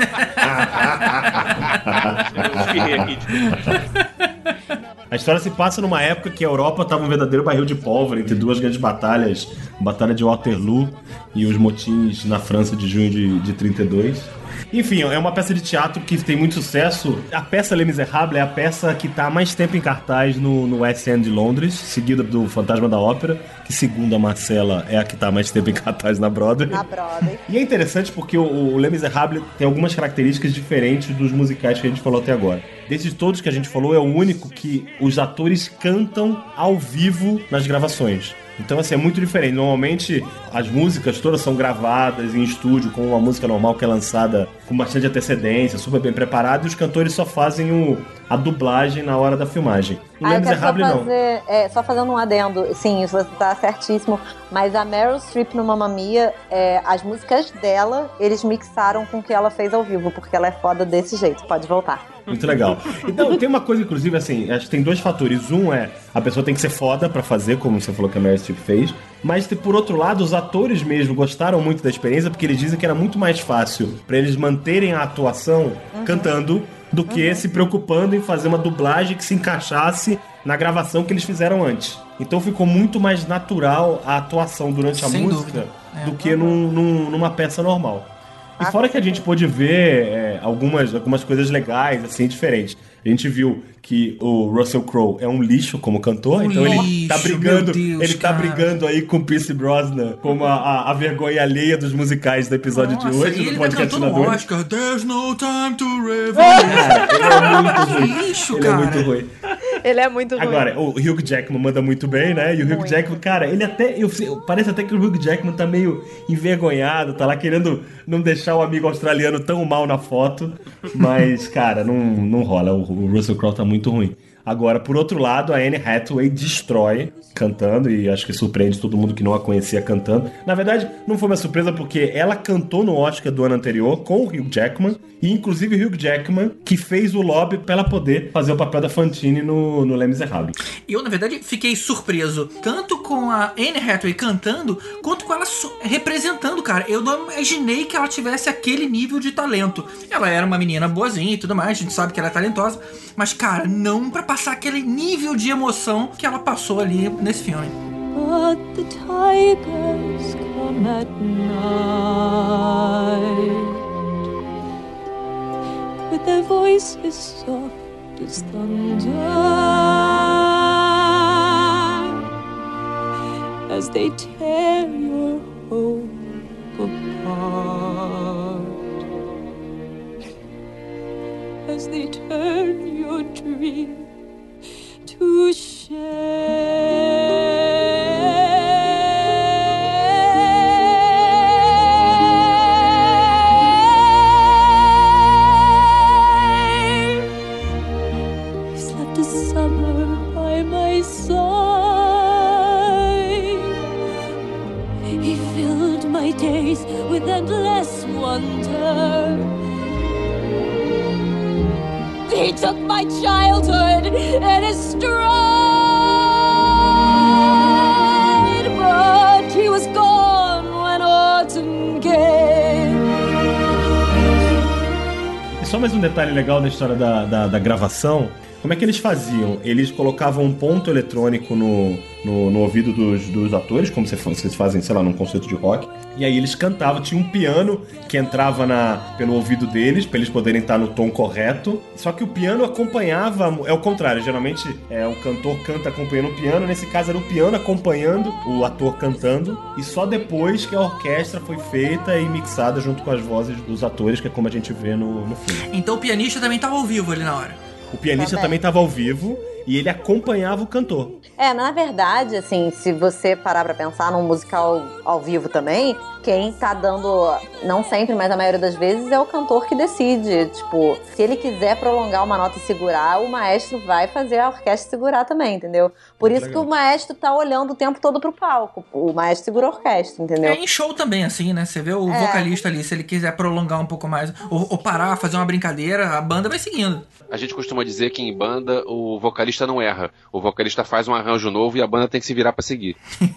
A história se passa numa época que a Europa estava um verdadeiro barril de pólvora entre duas grandes batalhas, a Batalha de Waterloo e os motins na França de junho de, de trinta e dois. Enfim, é uma peça de teatro que tem muito sucesso. A peça Les Miserables é a peça que está há mais tempo em cartaz no, no West End de Londres, seguida do Fantasma da Ópera, que segundo a Marcela é a que está há mais tempo em cartaz na Broadway. Na Broadway. E é interessante porque o, o Les Miserables tem algumas características diferentes dos musicais que a gente falou até agora. Desses todos que a gente falou, é o único que os atores cantam ao vivo nas gravações. Então, assim, é muito diferente. Normalmente, as músicas todas são gravadas em estúdio com uma música normal que é lançada com bastante antecedência, super bem preparada, e os cantores só fazem o, a dublagem na hora da filmagem. E ah, eu quero só fazer, é, só fazendo um adendo. Sim, isso tá certíssimo. Mas a Meryl Streep no Mamma Mia, é, as músicas dela, eles mixaram com o que ela fez ao vivo, porque ela é foda desse jeito. Pode voltar. Muito legal. Então, tem uma coisa, inclusive, assim, acho que tem dois fatores. Um é, a pessoa tem que ser foda pra fazer, como você falou que a Meryl Streep fez. Mas, por outro lado, os atores mesmo gostaram muito da experiência, porque eles dizem que era muito mais fácil pra eles manterem a atuação uhum. cantando do que uhum. se preocupando em fazer uma dublagem que se encaixasse na gravação que eles fizeram antes. Então ficou muito mais natural a atuação durante a Sem música é, do que num, num, numa peça normal. E fora que a gente pôde ver é, algumas, algumas coisas legais, assim, diferentes. A gente viu que o Russell Crowe é um lixo como cantor, um então lixo, ele tá brigando, Deus, ele tá brigando aí com o Pierce Brosnan como a, a, a vergonha alheia dos musicais do episódio Nossa, de hoje. E ele tá cantando o Oscar, There's no time to revel. Cara, ele é muito ruim. Lixo, ele cara. é muito ruim. Ele é muito ruim. Agora, o Hugh Jackman manda muito bem, né? E o Hugh muito. Jackman, cara, ele até... Eu, parece até que o Hugh Jackman tá meio envergonhado, tá lá querendo não deixar o amigo australiano tão mal na foto. Mas, cara, não, não rola. O, o Russell Crowe tá muito ruim. Agora, por outro lado, a Anne Hathaway destrói cantando, e acho que surpreende todo mundo que não a conhecia cantando. Na verdade, não foi uma surpresa porque ela cantou no Oscar do ano anterior com o Hugh Jackman, e inclusive o Hugh Jackman que fez o lobby pra ela poder fazer o papel da Fantine no, no Les Miserables. Eu, na verdade, fiquei surpreso tanto com a Anne Hathaway cantando, quanto com ela representando, cara. Eu não imaginei que ela tivesse aquele nível de talento. Ela era uma menina boazinha e tudo mais, a gente sabe que ela é talentosa, mas, cara, não pra passar aquele nível de emoção que ela passou ali nesse filme. But the tigers come at night with their voices soft as thunder as they tear your hope apart, as they turn your dream to shame. filled my days with endless wonder. He took my childhood in his stride, but he was gone when autumn came. E só mais um detalhe legal da história da, da, da gravação. Como é que eles faziam? Eles colocavam um ponto eletrônico no, no, no ouvido dos, dos atores, como vocês fazem, sei lá, num concerto de rock. E aí eles cantavam. Tinha um piano que entrava na, pelo ouvido deles, para eles poderem estar no tom correto. Só que o piano acompanhava... É o contrário, geralmente é o cantor canta acompanhando o piano. Nesse caso era o piano acompanhando o ator cantando. E só depois que a orquestra foi feita e mixada junto com as vozes dos atores, que é como a gente vê no, no filme. Então o pianista também estava ao vivo ali na hora. O pianista também estava ao vivo e ele acompanhava o cantor. É, na verdade, assim, se você parar pra pensar num musical ao vivo também, quem tá dando, não sempre, mas a maioria das vezes, é o cantor que decide. Tipo, se ele quiser prolongar uma nota e segurar, o maestro vai fazer a orquestra segurar também, entendeu? Por Muito isso legal. Que o maestro tá olhando o tempo todo pro palco. O maestro segura a orquestra, entendeu? É em show também, assim, né? Você vê o é. vocalista ali, se ele quiser prolongar um pouco mais, ou, ou parar, fazer uma brincadeira, a banda vai seguindo. A gente costuma dizer que em banda o vocalista não erra. O vocalista faz um arranjo novo e a banda tem que se virar pra seguir.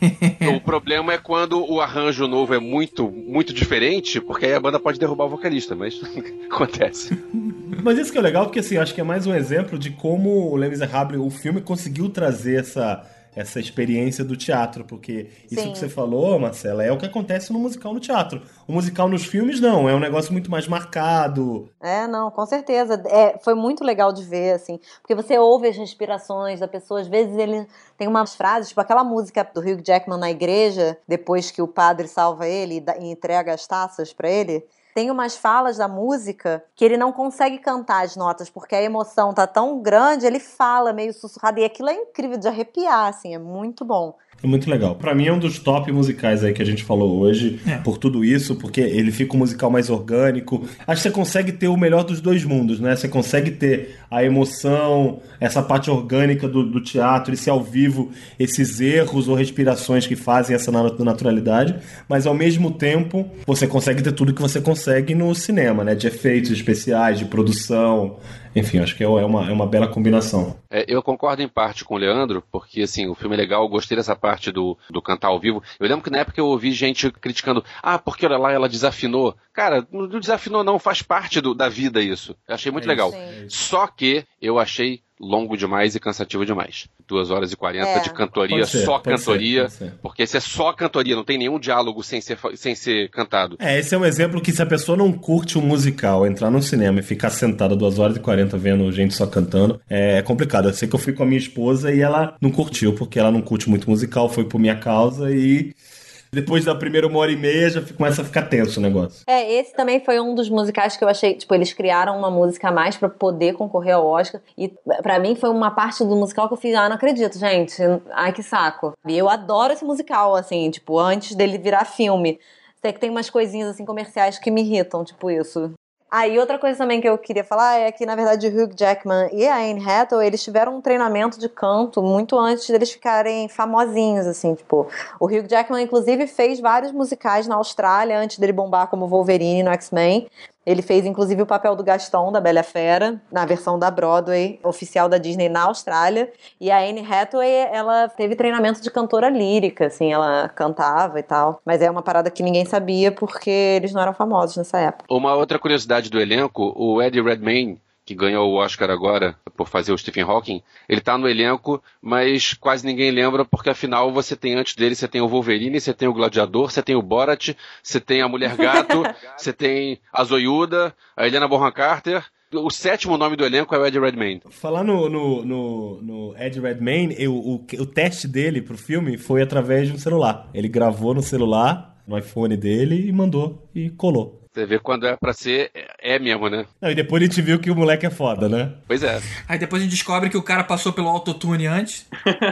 O problema é quando o arranjo novo é muito, muito diferente, porque aí a banda pode derrubar o vocalista, mas acontece. Mas isso que é legal, porque assim, acho que é mais um exemplo de como o Les Misérables, o filme, conseguiu trazer essa... essa experiência do teatro, porque isso Sim. que você falou, Marcela, é o que acontece no musical no teatro. O musical nos filmes, não, é um negócio muito mais marcado. É, não, com certeza. É, foi muito legal de ver, assim, porque você ouve as respirações da pessoa, às vezes ele tem umas frases, tipo aquela música do Hugh Jackman na igreja, depois que o padre salva ele e entrega as taças pra ele. Tem umas falas da música que ele não consegue cantar as notas, porque a emoção tá tão grande, ele fala meio sussurrado, e aquilo é incrível de arrepiar, assim, é muito bom. É muito legal. Pra mim é um dos top musicais aí que a gente falou hoje, é. por tudo isso, porque ele fica um musical mais orgânico. Acho que você consegue ter o melhor dos dois mundos, né? Você consegue ter a emoção, essa parte orgânica do, do teatro, esse ao vivo, esses erros ou respirações que fazem essa naturalidade, mas ao mesmo tempo você consegue ter tudo que você consegue no cinema, né? De efeitos especiais, de produção... Enfim, acho que é uma, é uma bela combinação. É, eu concordo em parte com o Leandro, porque assim, o filme é legal, eu gostei dessa parte do, do cantar ao vivo. Eu lembro que na época eu ouvi gente criticando, ah, porque olha lá, ela desafinou. Cara, não desafinou não, faz parte do, da vida isso. Eu achei muito é legal. Sim. Só que eu achei longo demais e cansativo demais. duas horas e quarenta é. de cantoria, ser, só cantoria. Ser, porque se é só cantoria, não tem nenhum diálogo sem ser, sem ser cantado. É, esse é um exemplo que se a pessoa não curte um musical, entrar no cinema e ficar sentada duas horas e quarenta vendo gente só cantando, é complicado. Eu sei que eu fui com a minha esposa e ela não curtiu, porque ela não curte muito musical, foi por minha causa e... Depois da primeira uma hora e meia já começa a ficar tenso o negócio. É, esse também foi um dos musicais que eu achei, tipo, eles criaram uma música a mais pra poder concorrer ao Oscar. E pra mim foi uma parte do musical que eu fiz, ah, não acredito, gente. Ai, que saco. E eu adoro esse musical, assim, tipo, antes dele virar filme. Sei que tem umas coisinhas, assim, comerciais que me irritam, tipo isso. Ah, e outra coisa também que eu queria falar é que, na verdade, o Hugh Jackman e a Anne Hathaway, eles tiveram um treinamento de canto muito antes deles ficarem famosinhos, assim, tipo... O Hugh Jackman, inclusive, fez vários musicais na Austrália antes dele bombar como Wolverine no X-Men. Ele fez, inclusive, o papel do Gastão, da Bela Fera, na versão da Broadway, oficial da Disney na Austrália. E a Anne Hathaway, ela teve treinamento de cantora lírica, assim, ela cantava e tal. Mas é uma parada que ninguém sabia, porque eles não eram famosos nessa época. Uma outra curiosidade do elenco, o Eddie Redmayne, que ganhou o Oscar agora por fazer o Stephen Hawking, ele tá no elenco, mas quase ninguém lembra, porque afinal você tem antes dele, você tem o Wolverine, você tem o Gladiador, você tem o Borat, você tem a Mulher Gato, você tem a Zoiuda, a Helena Bonham Carter. O sétimo nome do elenco é o Eddie Redmayne. Falar no, no, no, no Eddie Redmayne, eu, o, o teste dele pro filme foi através de um celular. Ele gravou no celular, no iPhone dele, e mandou, e colou. Você vê quando é pra ser, é mesmo, né? Não, e depois a gente viu que o moleque é foda, né? Pois é. Aí depois a gente descobre que o cara passou pelo autotune antes.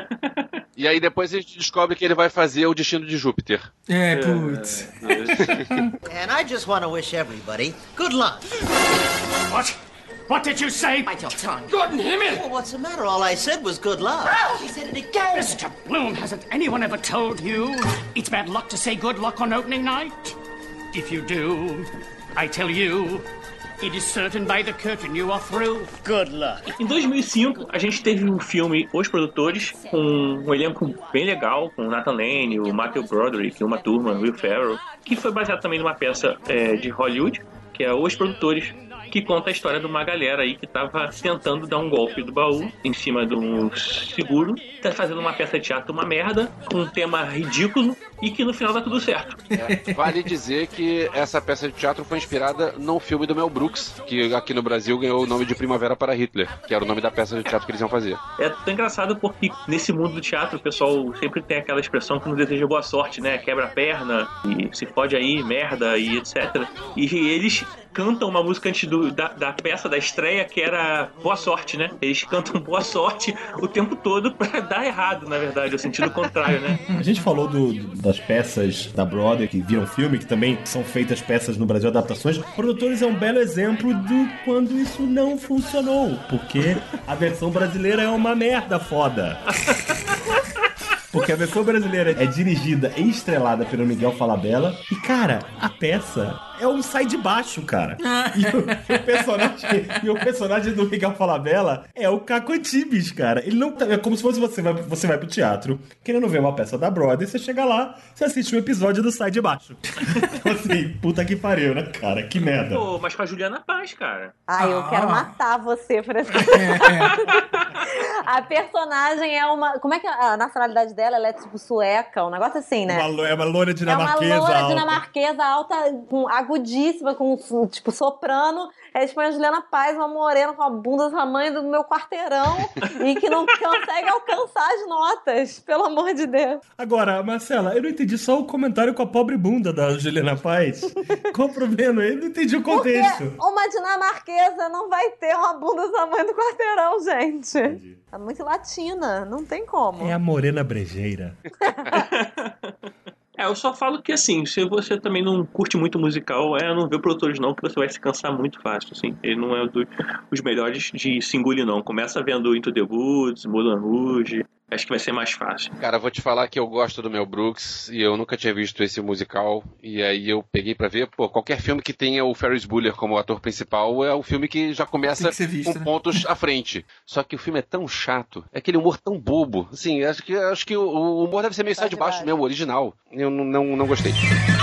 E aí depois a gente descobre que ele vai fazer o Destino de Júpiter. É, putz. And I just want to wish everybody good luck. What? What did you say? Bite your tongue. Good himmel! Well, what's the matter? All I said was good luck. He said it again. Mister Bloom, hasn't anyone ever told you it's bad luck to say good luck on opening night? If you do, I tell you, it is certain by the curtain you are through. Good luck. Em dois mil e cinco, a gente teve um filme Os Produtores, com um elenco bem legal, com o Nathan Lane, o Matthew Broderick, uma turma, Will Ferrell, que foi baseado também numa peça é, de Hollywood, que é Os Produtores, que conta a história de uma galera aí que tava tentando dar um golpe do baú em cima de um seguro, tá fazendo uma peça de teatro uma merda, com um tema ridículo e que no final dá tudo certo. É, vale dizer que essa peça de teatro foi inspirada num filme do Mel Brooks, que aqui no Brasil ganhou o nome de Primavera para Hitler, que era o nome da peça de teatro que eles iam fazer. É tão engraçado porque nesse mundo do teatro o pessoal sempre tem aquela expressão que não deseja boa sorte, né? Quebra a perna, e se fode aí, merda, e etcétera. E eles cantam uma música antes do, da, da peça, da estreia, que era Boa Sorte, né? Eles cantam Boa Sorte o tempo todo pra dar errado, na verdade, o sentido contrário, né? A gente falou do, do, das peças da Broadway que viram filme, que também são feitas peças no Brasil, adaptações. Produtores é um belo exemplo de quando isso não funcionou, porque a versão brasileira é uma merda foda. Porque a versão brasileira é dirigida e estrelada pelo Miguel Falabella. E, cara, a peça é um sai de baixo, cara. E o, o, personagem, e o personagem do Miguel Falabella é o Caco Antibes, cara. Ele não tá, é como se fosse você vai, você vai pro teatro, querendo ver uma peça da Broadway, você chega lá, você assiste um episódio do Sai de Baixo. Então, assim, puta que pariu, né, cara? Que merda. Pô, mas com a Juliana Paz, cara. Ai, eu ah. quero matar você por essa... A personagem é uma... Como é que é a nacionalidade dela? Ela é tipo sueca, um negócio assim, né? Uma, é uma loura dinamarquesa alta. É uma loura alta. dinamarquesa alta, com, agudíssima, com tipo soprano. É tipo a Juliana Paz, uma morena com a bunda do tamanho do meu quarteirão e que não consegue alcançar as notas, pelo amor de Deus. Agora, Marcela, eu não entendi só o comentário com a pobre bunda da Juliana Paz. Qual o problema? Eu não entendi o contexto. Porque uma dinamarquesa não vai ter uma bunda do tamanho do quarteirão, gente. Entendi. É muito latina, não tem como. É a morena brejeira. É, eu só falo que assim, se você também não curte muito musical, é, não vê produtores não, que você vai se cansar muito fácil, assim. Ele não é do, os melhores de se engolir, não. Começa vendo Into the Woods, Moulin Rouge, acho que vai ser mais fácil. Cara, vou te falar que eu gosto do Mel Brooks e eu nunca tinha visto esse musical, e aí eu peguei pra ver, pô, qualquer filme que tenha o Ferris Bueller como ator principal é o filme que já começa visto, com né? pontos à frente. Só que o filme é tão chato, é aquele humor tão bobo, assim, acho que, acho que o, o humor deve ser meio sai de baixo mesmo, original. Eu não, não, não gostei.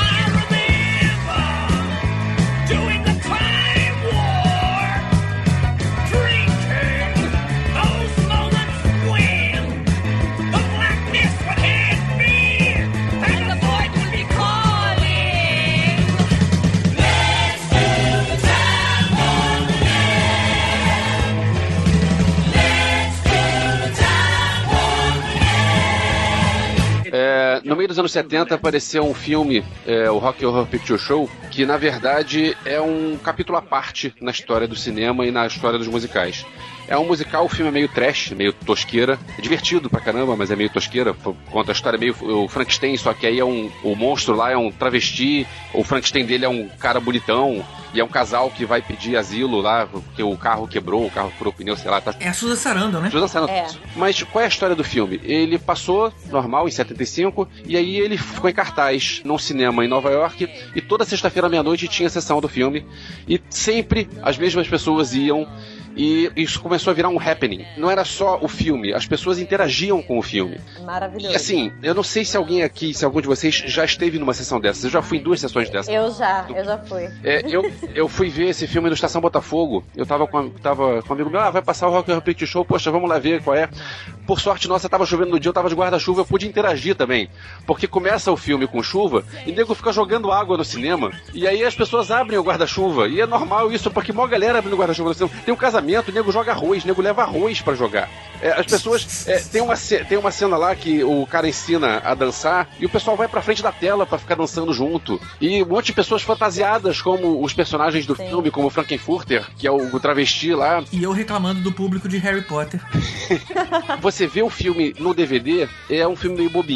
É, no meio dos anos setenta apareceu um filme, é, o Rocky Horror Picture Show, que na verdade é um capítulo à parte na história do cinema e na história dos musicais. É um musical, o filme é meio trash, meio tosqueira. É divertido pra caramba, mas é meio tosqueira. Conta a história meio o Frankenstein, só que aí é um... O monstro lá é um travesti, o Frankenstein dele é um cara bonitão, e é um casal que vai pedir asilo lá, porque o carro quebrou, o carro furou o pneu, sei lá. Tá... É a Susan Sarandon, né? Susan Sarandon. É. Mas qual é a história do filme? Ele passou normal em setenta e cinco, e aí ele ficou em cartaz num cinema em Nova York, e toda sexta-feira à meia-noite tinha sessão do filme, e sempre as mesmas pessoas iam. E isso começou a virar um happening. Não era só o filme, as pessoas interagiam com o filme. Maravilhoso. E assim, eu não sei se alguém aqui, se algum de vocês já esteve numa sessão dessas. Eu já fui em duas sessões dessas. Eu já, eu já fui. É, eu, eu fui ver esse filme no Estação Botafogo. Eu tava com, tava com um amigo meu, ah, vai passar o Rock Horror Picture Show, poxa, vamos lá ver qual é. Por sorte nossa, tava chovendo no dia, eu tava de guarda-chuva, eu pude interagir também. Porque começa o filme com chuva e o nego fica jogando água no cinema. E aí as pessoas abrem o guarda-chuva. E é normal isso, porque mó galera abrindo o guarda-chuva no cinema. Tem um casamento, o nego joga arroz, o nego leva arroz pra jogar. É, as pessoas... É, tem, uma, tem uma cena lá que o cara ensina a dançar e o pessoal vai pra frente da tela pra ficar dançando junto. E um monte de pessoas fantasiadas como os personagens do Sim. filme, como o Frankenfurter, que é o, o travesti lá. E eu reclamando do público de Harry Potter. Você vê o filme no D V D, é um filme meio bobinho.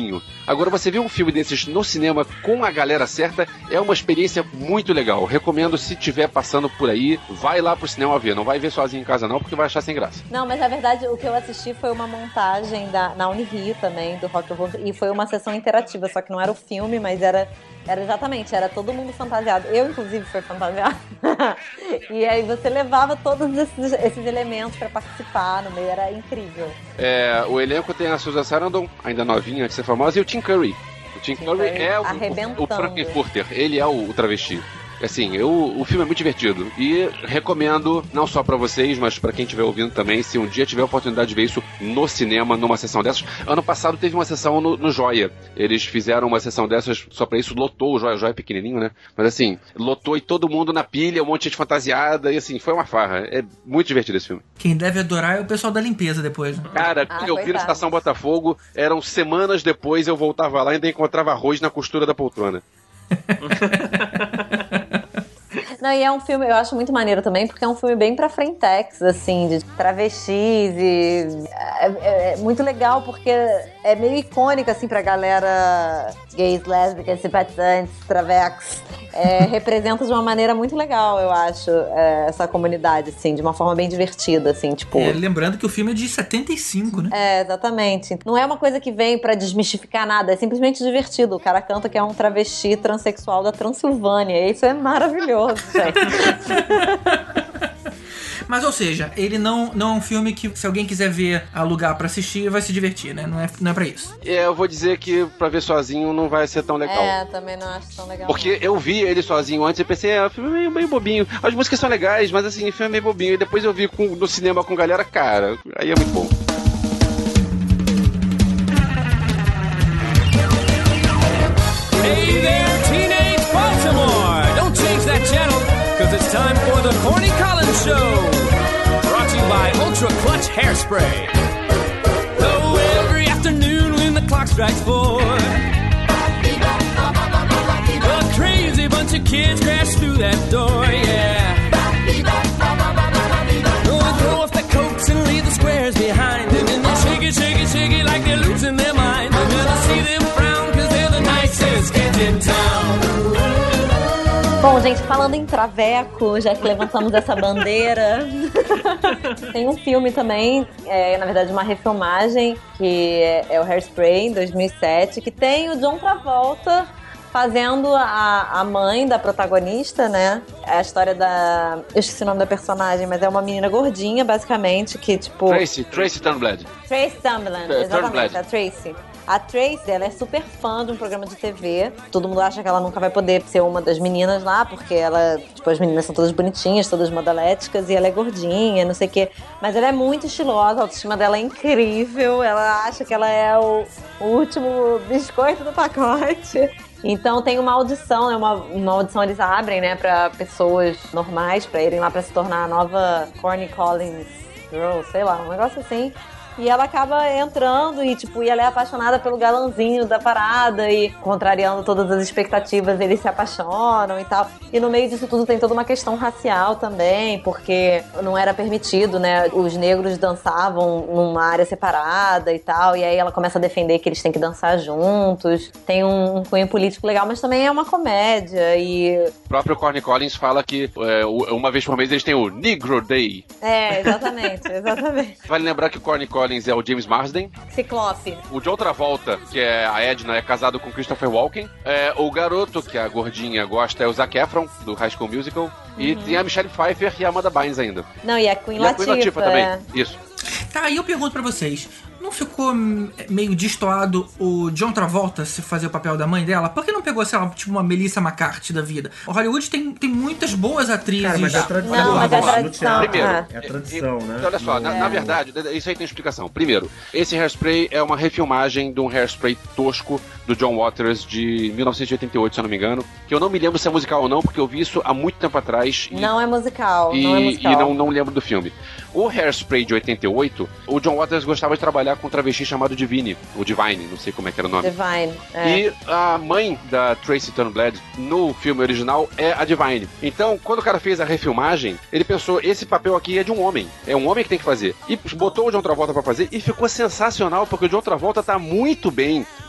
Agora, você vê um filme desses no cinema com a galera certa, é uma experiência muito legal. Recomendo, se tiver passando por aí, vai lá pro cinema ver. Não vai ver sozinho em casa não, porque vai achar sem graça. Não, mas na verdade o que eu assisti foi uma montagem da, na Unirio também, do Rock Horror, e foi uma sessão interativa, só que não era o filme, mas era, era exatamente, era todo mundo fantasiado. Eu, inclusive, fui fantasiado. E aí você levava todos esses, esses elementos pra participar no meio, era incrível. É, o elenco tem a Susan Sarandon, ainda novinha, antes de ser famosa, e o Tim Curry. O Tim, Tim Curry é o, o, o Frankfurter, ele é o, o travesti. Assim, eu, o filme é muito divertido e recomendo, não só pra vocês, mas pra quem estiver ouvindo também, se um dia tiver a oportunidade de ver isso no cinema, numa sessão dessas. Ano passado teve uma sessão no, no Joia. Eles fizeram uma sessão dessas só pra isso, lotou o Joia. O Joia é pequenininho, né? Mas assim, lotou e todo mundo na pilha, um monte de gente fantasiada e assim, foi uma farra. É muito divertido esse filme. Quem deve adorar é o pessoal da limpeza depois. Né? Cara, ah, eu vi na Estação Botafogo, eram semanas depois, eu voltava lá e ainda encontrava arroz na costura da poltrona. Não, e é um filme, eu acho muito maneiro também, porque é um filme bem pra frentex, assim, de travestis e... É, é, é muito legal, porque é meio icônico, assim, pra galera gays, lésbicas, simpatizantes, travex. É, representa de uma maneira muito legal, eu acho, é, essa comunidade, assim, de uma forma bem divertida, assim, tipo... É, lembrando que o filme é de setenta e cinco, né? É, exatamente. Não é uma coisa que vem pra desmistificar nada, é simplesmente divertido. O cara canta que é um travesti transexual da Transilvânia, e isso é maravilhoso, gente. Mas, ou seja, ele não, não é um filme que, se alguém quiser ver, alugar pra assistir, vai se divertir, né? Não é, não é pra isso. É, eu vou dizer que pra ver sozinho não vai ser tão legal. É, também não acho tão legal. Porque eu vi ele sozinho antes e pensei, é, o filme é meio, meio bobinho. As músicas são legais, mas assim, o filme é meio bobinho. E depois eu vi com, no cinema com galera, cara, aí é muito bom. Hey there, teenage Baltimore! Don't change that channel, cause it's time for the Corny Collins Show! Brought to you by Ultra Clutch Hairspray. So every afternoon when the clock strikes four, a crazy bunch of kids crash through that door, yeah. Oh, they throw off their coats and leave the squares behind them, and they shake it, shake it, shake it like they're losing their mind. And then I see them frown cause they're the nicest kids in town. Bom, gente, falando em traveco, já que levantamos essa bandeira, tem um filme também, é, na verdade uma refilmagem, que é o Hairspray, em dois mil e sete, que tem o John Travolta fazendo a, a mãe da protagonista, né? É a história da... Eu esqueci o nome da personagem, mas é uma menina gordinha, basicamente, que tipo... Tracy, Tracy Turnblad. Tracy Turnblad, uh, exatamente, a Tracy. A Tracy, ela é super fã de um programa de T V. Todo mundo acha que ela nunca vai poder ser uma das meninas lá, porque ela, tipo, as meninas são todas bonitinhas, todas modeléticas, e ela é gordinha, não sei o quê. Mas ela é muito estilosa, a autoestima dela é incrível, ela acha que ela é o, o último biscoito do pacote. Então tem uma audição, é uma, uma audição eles abrem, né, pra pessoas normais, pra irem lá pra se tornar a nova Corny Collins Girl, sei lá, um negócio assim. E ela acaba entrando e, tipo, e ela é apaixonada pelo galãzinho da parada e, contrariando todas as expectativas, eles se apaixonam e tal. E no meio disso tudo tem toda uma questão racial também, porque não era permitido, né? Os negros dançavam numa área separada e tal, e aí ela começa a defender que eles têm que dançar juntos. Tem um, um cunho político legal, mas também é uma comédia e... O próprio Corny Collins fala que é, uma vez por mês eles têm o Negro Day. É, exatamente, exatamente. Vale lembrar que o Corny Collins é o James Marsden. Ciclope. O John Travolta, que é a Edna, é casado com Christopher Walken. É, o garoto, que a gordinha gosta, é o Zac Efron, do High School Musical. Uhum. E tem a Michelle Pfeiffer e a Amanda Bynes ainda. Não, e a Queen e Latifah. a Queen Latifah também, é. isso. Tá, e eu pergunto pra vocês, não ficou meio destoado o John Travolta se fazer o papel da mãe dela? Por que não pegou, sei lá, tipo uma Melissa McCarthy da vida? O Hollywood tem, tem muitas boas atrizes. Cara, mas é tradição. Não, mas é tradição. Primeiro, ah. é a tradição, né? Então, olha só, na, na verdade, isso aí tem explicação. Primeiro, esse Hairspray é uma refilmagem de um Hairspray tosco do John Waters de mil novecentos e oitenta e oito, se eu não me engano, que eu não me lembro se é musical ou não, porque eu vi isso há muito tempo atrás. E, não é musical, e, não é musical. E não, não lembro do filme. O Hairspray de oitenta e oito, o John Waters gostava de trabalhar com um travesti chamado Divine, ou Divine, não sei como é que era o nome. Divine, é. E a mãe da Tracy Turnblad no filme original é a Divine. Então, quando o cara fez a refilmagem, ele pensou, esse papel aqui é de um homem. É um homem que tem que fazer. E botou o John Travolta pra fazer e ficou sensacional, porque o John Travolta tá muito bem.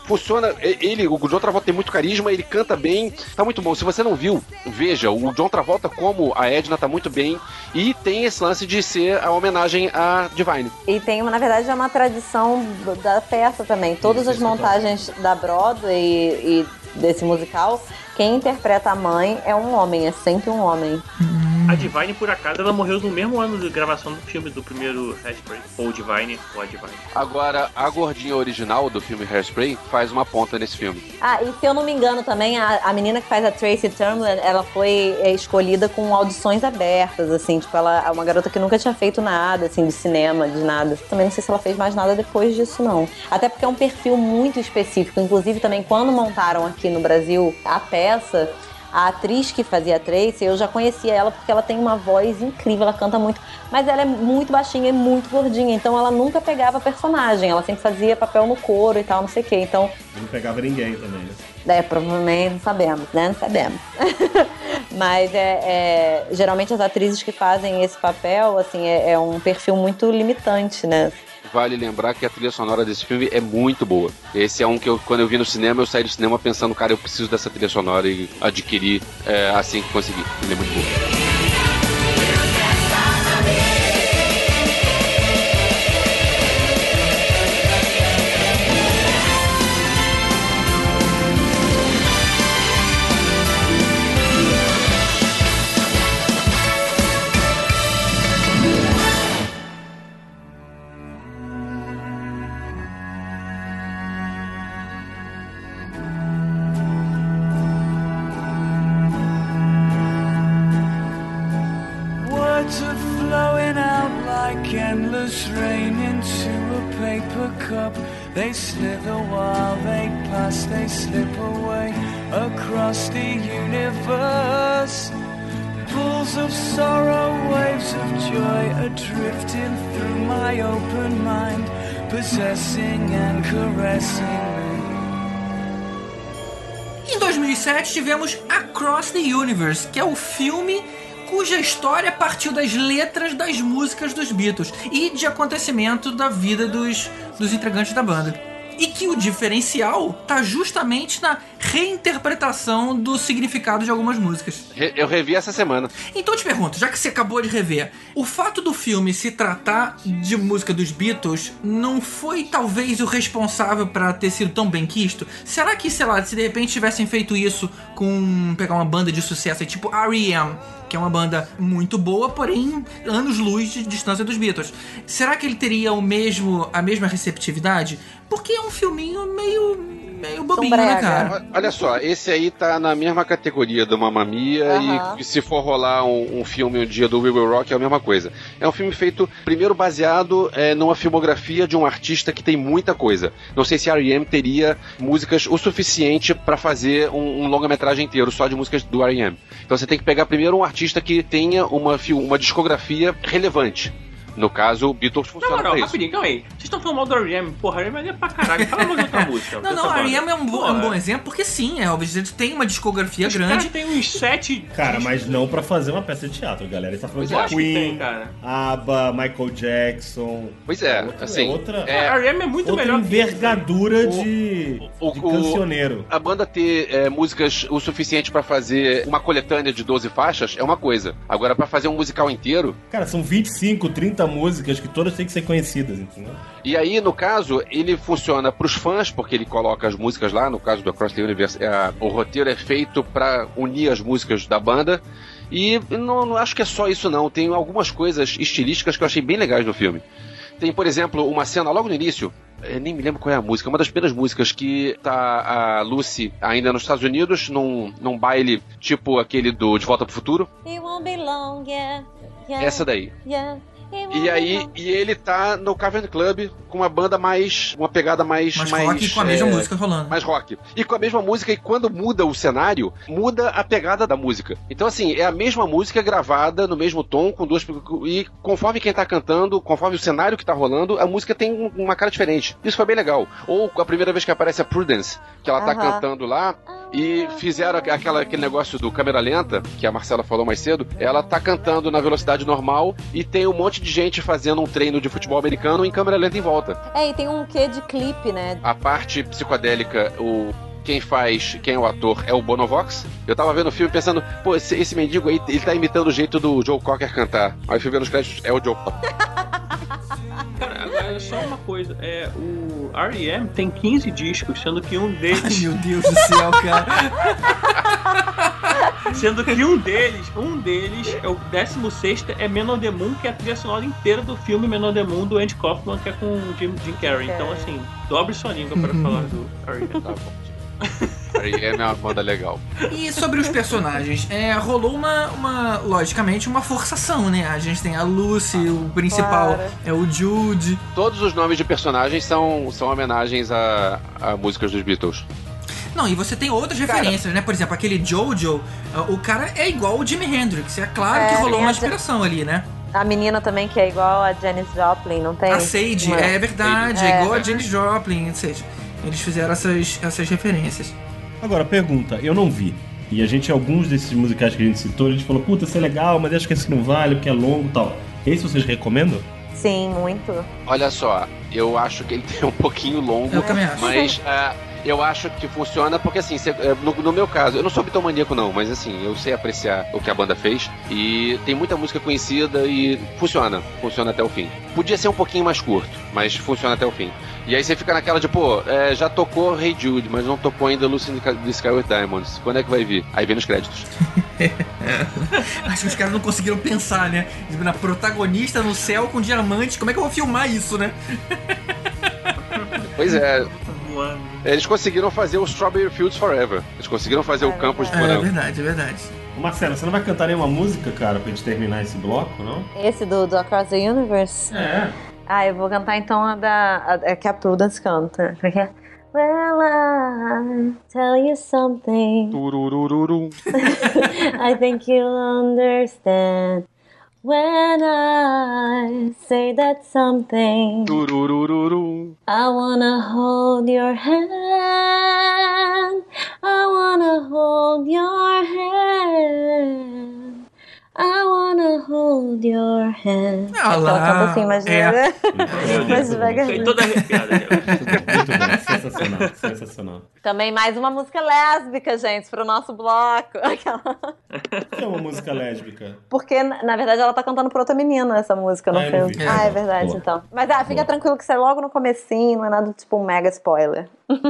funciona. Ele, o John Travolta tem muito carisma, ele canta bem, tá muito bom. Se você não viu, veja, o John Travolta como a Edna tá muito bem e tem esse lance de ser a homenagem a Divine. E tem, na verdade, é uma tradição da peça também. Todas as montagens da Broadway e, e desse musical, quem interpreta a mãe é um homem, é sempre um homem. A Divine, por acaso, ela morreu no mesmo ano de gravação do filme do primeiro Hairspray. Ou Divine, ou a Divine. Agora, a gordinha original do filme Hairspray faz uma ponta nesse filme. Ah, e se eu não me engano também, a, a menina que faz a Tracy Turnblad, ela foi é, escolhida com audições abertas, assim, tipo, ela é uma garota que nunca tinha feito nada, assim, de cinema, de nada. Também não sei se ela fez mais nada depois disso, não. Até porque é um perfil muito específico. Inclusive, também, quando montaram aqui no Brasil a peça, a atriz que fazia a Tracy, eu já conhecia ela porque ela tem uma voz incrível, ela canta muito, mas ela é muito baixinha e muito gordinha, então ela nunca pegava personagem, ela sempre fazia papel no coro e tal, não sei o que, então... Não pegava ninguém também, né? É, provavelmente, não sabemos, né? Não sabemos. Mas é, é, geralmente as atrizes que fazem esse papel, assim, é, é um perfil muito limitante, né? Vale lembrar que a trilha sonora desse filme é muito boa. Esse é um que eu, quando eu vi no cinema, eu saí do cinema pensando, cara, eu preciso dessa trilha sonora e adquirir é, assim que conseguir. Ele é muito boa. Endless rain into a paper cup. They slither while they pass, they slip away across the universe. Pools of sorrow, waves of joy are drifting through my open mind, possessing and caressing me. Em dois mil e sete tivemos Across the Universe, que é o filme cuja história partiu das letras das músicas dos Beatles e de acontecimentos da vida dos, dos integrantes da banda. E que o diferencial tá justamente na reinterpretação do significado de algumas músicas. Eu revi essa semana. Então eu te pergunto, já que você acabou de rever, o fato do filme se tratar de música dos Beatles não foi talvez o responsável para ter sido tão bem quisto? Será que, sei lá, se de repente tivessem feito isso com pegar uma banda de sucesso aí, tipo R E M, que é uma banda muito boa, porém anos-luz de distância dos Beatles, será que ele teria o mesmo, a mesma receptividade? Porque é um filminho meio, meio bobinho, né, cara? Olha só, esse aí tá na mesma categoria do Mamma Mia, uhum. E se for rolar um, um filme um dia do We Will Rock, é a mesma coisa. É um filme feito, primeiro, baseado é, numa filmografia de um artista que tem muita coisa. Não sei se a R E M teria músicas o suficiente pra fazer um, um longa-metragem inteiro só de músicas do R E M. Então você tem que pegar primeiro um artista que tenha uma, uma discografia relevante. No caso, o Beatles funciona não, pra isso. Rapidinho, calma aí. Vocês estão falando mal do R E M. Porra, R E M é pra caralho. Fala mais outra música. Não, não, R E M é um, bo- é um bom exemplo, porque sim, é, obviamente tem uma discografia Os grande. Cara, tem uns sete... Cara, mas não pra fazer uma peça de teatro, galera. Ele tá falando Eu de acho Queen, que tem, cara. ABBA, Michael Jackson. Pois é, outra, assim... Outra, é, a R E M é muito outra melhor envergadura que de, o, de o, cancioneiro. A banda ter é, músicas o suficiente pra fazer uma coletânea de doze faixas é uma coisa. Agora, pra fazer um musical inteiro... Cara, são vinte e cinco, trinta músicas que todas têm que ser conhecidas, entendeu? E aí, no caso, ele funciona pros fãs, porque ele coloca as músicas lá, no caso do Across the Universe, é, o roteiro é feito pra unir as músicas da banda, e não, não acho que é só isso não, tem algumas coisas estilísticas que eu achei bem legais no filme. Tem, por exemplo, uma cena logo no início, eu nem me lembro qual é a música, uma das primeiras músicas que tá a Lucy ainda nos Estados Unidos, num, num baile tipo aquele do De Volta pro Futuro. It won't be long, yeah, yeah, essa daí. Yeah. E aí, e ele tá no Cavern Club com uma banda mais, uma pegada mais... Mais, mais rock com a mesma é, música rolando. Mais rock. E com a mesma música, e quando muda o cenário, muda a pegada da música. Então assim, é a mesma música gravada no mesmo tom, com duas... E conforme quem tá cantando, conforme o cenário que tá rolando, a música tem uma cara diferente. Isso foi bem legal. Ou a primeira vez que aparece a Prudence, que ela tá uh-huh. cantando lá... E fizeram aquela, aquele negócio do câmera lenta, que a Marcela falou mais cedo. Ela tá cantando na velocidade normal e tem um monte de gente fazendo um treino de futebol americano em câmera lenta em volta. É, e tem um quê de clipe, né? A parte psicodélica, o... Quem faz, quem é o ator é o Bonovox. Eu tava vendo o filme pensando, pô, esse, esse mendigo aí, ele tá imitando o jeito do Joe Cocker cantar. Aí fui ver nos créditos, é o Joe Cocker. Cara, agora só uma coisa, é, o R E M tem quinze discos, sendo que um deles... Ai, meu Deus do céu, cara. Sendo que um deles, um deles, é o décimo sexto, é Men on the Moon, que é a trilha sonora inteira do filme Men on the Moon, do Andy Kaufman, que é com o Jim, Jim Carrey. Então, assim, dobre sua língua para falar do R E M. Tá bom. R E M é uma banda legal. E sobre os personagens, é, rolou uma, uma, logicamente, uma forçação, né? A gente tem a Lucy, o principal claro. É o Jude. Todos os nomes de personagens são, são homenagens a, a músicas dos Beatles. Não, e você tem outras cara, referências, né? Por exemplo, aquele Jojo, o cara é igual o Jimi Hendrix. É claro é, que rolou uma inspiração ali, né? A menina também que é igual a Janis Joplin, não tem? A Sage, uma... é verdade, é, é igual a Janis Joplin, ou seja... Eles fizeram essas, essas referências. Agora, pergunta, eu não vi. E a gente, alguns desses musicais que a gente citou, a gente falou, puta, isso é legal, mas acho que esse não vale, porque é longo e tal. Esse vocês recomendam? Sim, muito. Olha só, eu acho que ele tem um pouquinho longo, eu também acho. Mas uh, eu acho que funciona porque, assim, cê, no, no meu caso, eu não sou bitomaníaco não, mas assim, eu sei apreciar o que a banda fez e tem muita música conhecida e funciona, funciona até o fim. Podia ser um pouquinho mais curto, mas funciona até o fim. E aí você fica naquela de, pô, é, já tocou Hey Jude, mas não tocou ainda Lucy in the Sky with Diamonds. Quando é que vai vir? Aí vem nos créditos. Acho que os caras não conseguiram pensar, né? Na protagonista no céu com diamantes, como é que eu vou filmar isso, né? Pois é. Eles conseguiram fazer o Strawberry Fields Forever. Eles conseguiram fazer é, o Campos de Morango. É verdade, é verdade. Marcelo, você não vai cantar nenhuma música, cara, pra gente terminar esse bloco, não? Esse do, do Across the Universe? É. Ah, eu vou cantar então a da... A, a que a Prudence canta. Porque... Well, I tell you something. I think you'll understand when I say that something. I wanna hold your hand. I wanna hold your hand. I wanna hold your hand. Ah lá, ela canta assim, imagina. É. Mas devagar. Tem toda arrepiada. Muito bom, sensacional, sensacional. Também mais uma música lésbica, gente, pro nosso bloco. Aquela... Por que é uma música lésbica? Porque, na verdade, ela tá cantando pra outra menina essa música, não ah, foi? Não vi. Ah, é verdade, Boa. Então. Mas ah, fica Boa. Tranquilo que isso é logo no comecinho, não é nada tipo um mega spoiler.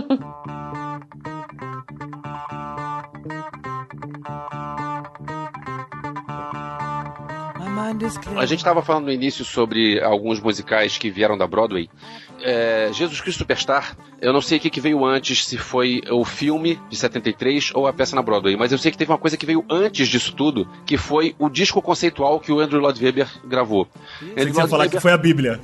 A gente estava falando no início sobre alguns musicais que vieram da Broadway. É, Jesus Cristo Superstar, eu não sei o que, que veio antes, se foi o filme de setenta e três ou a peça na Broadway, mas eu sei que teve uma coisa que veio antes disso tudo, que foi o disco conceitual que o Andrew Lloyd Webber gravou. Você ia falar Webber... que foi a Bíblia.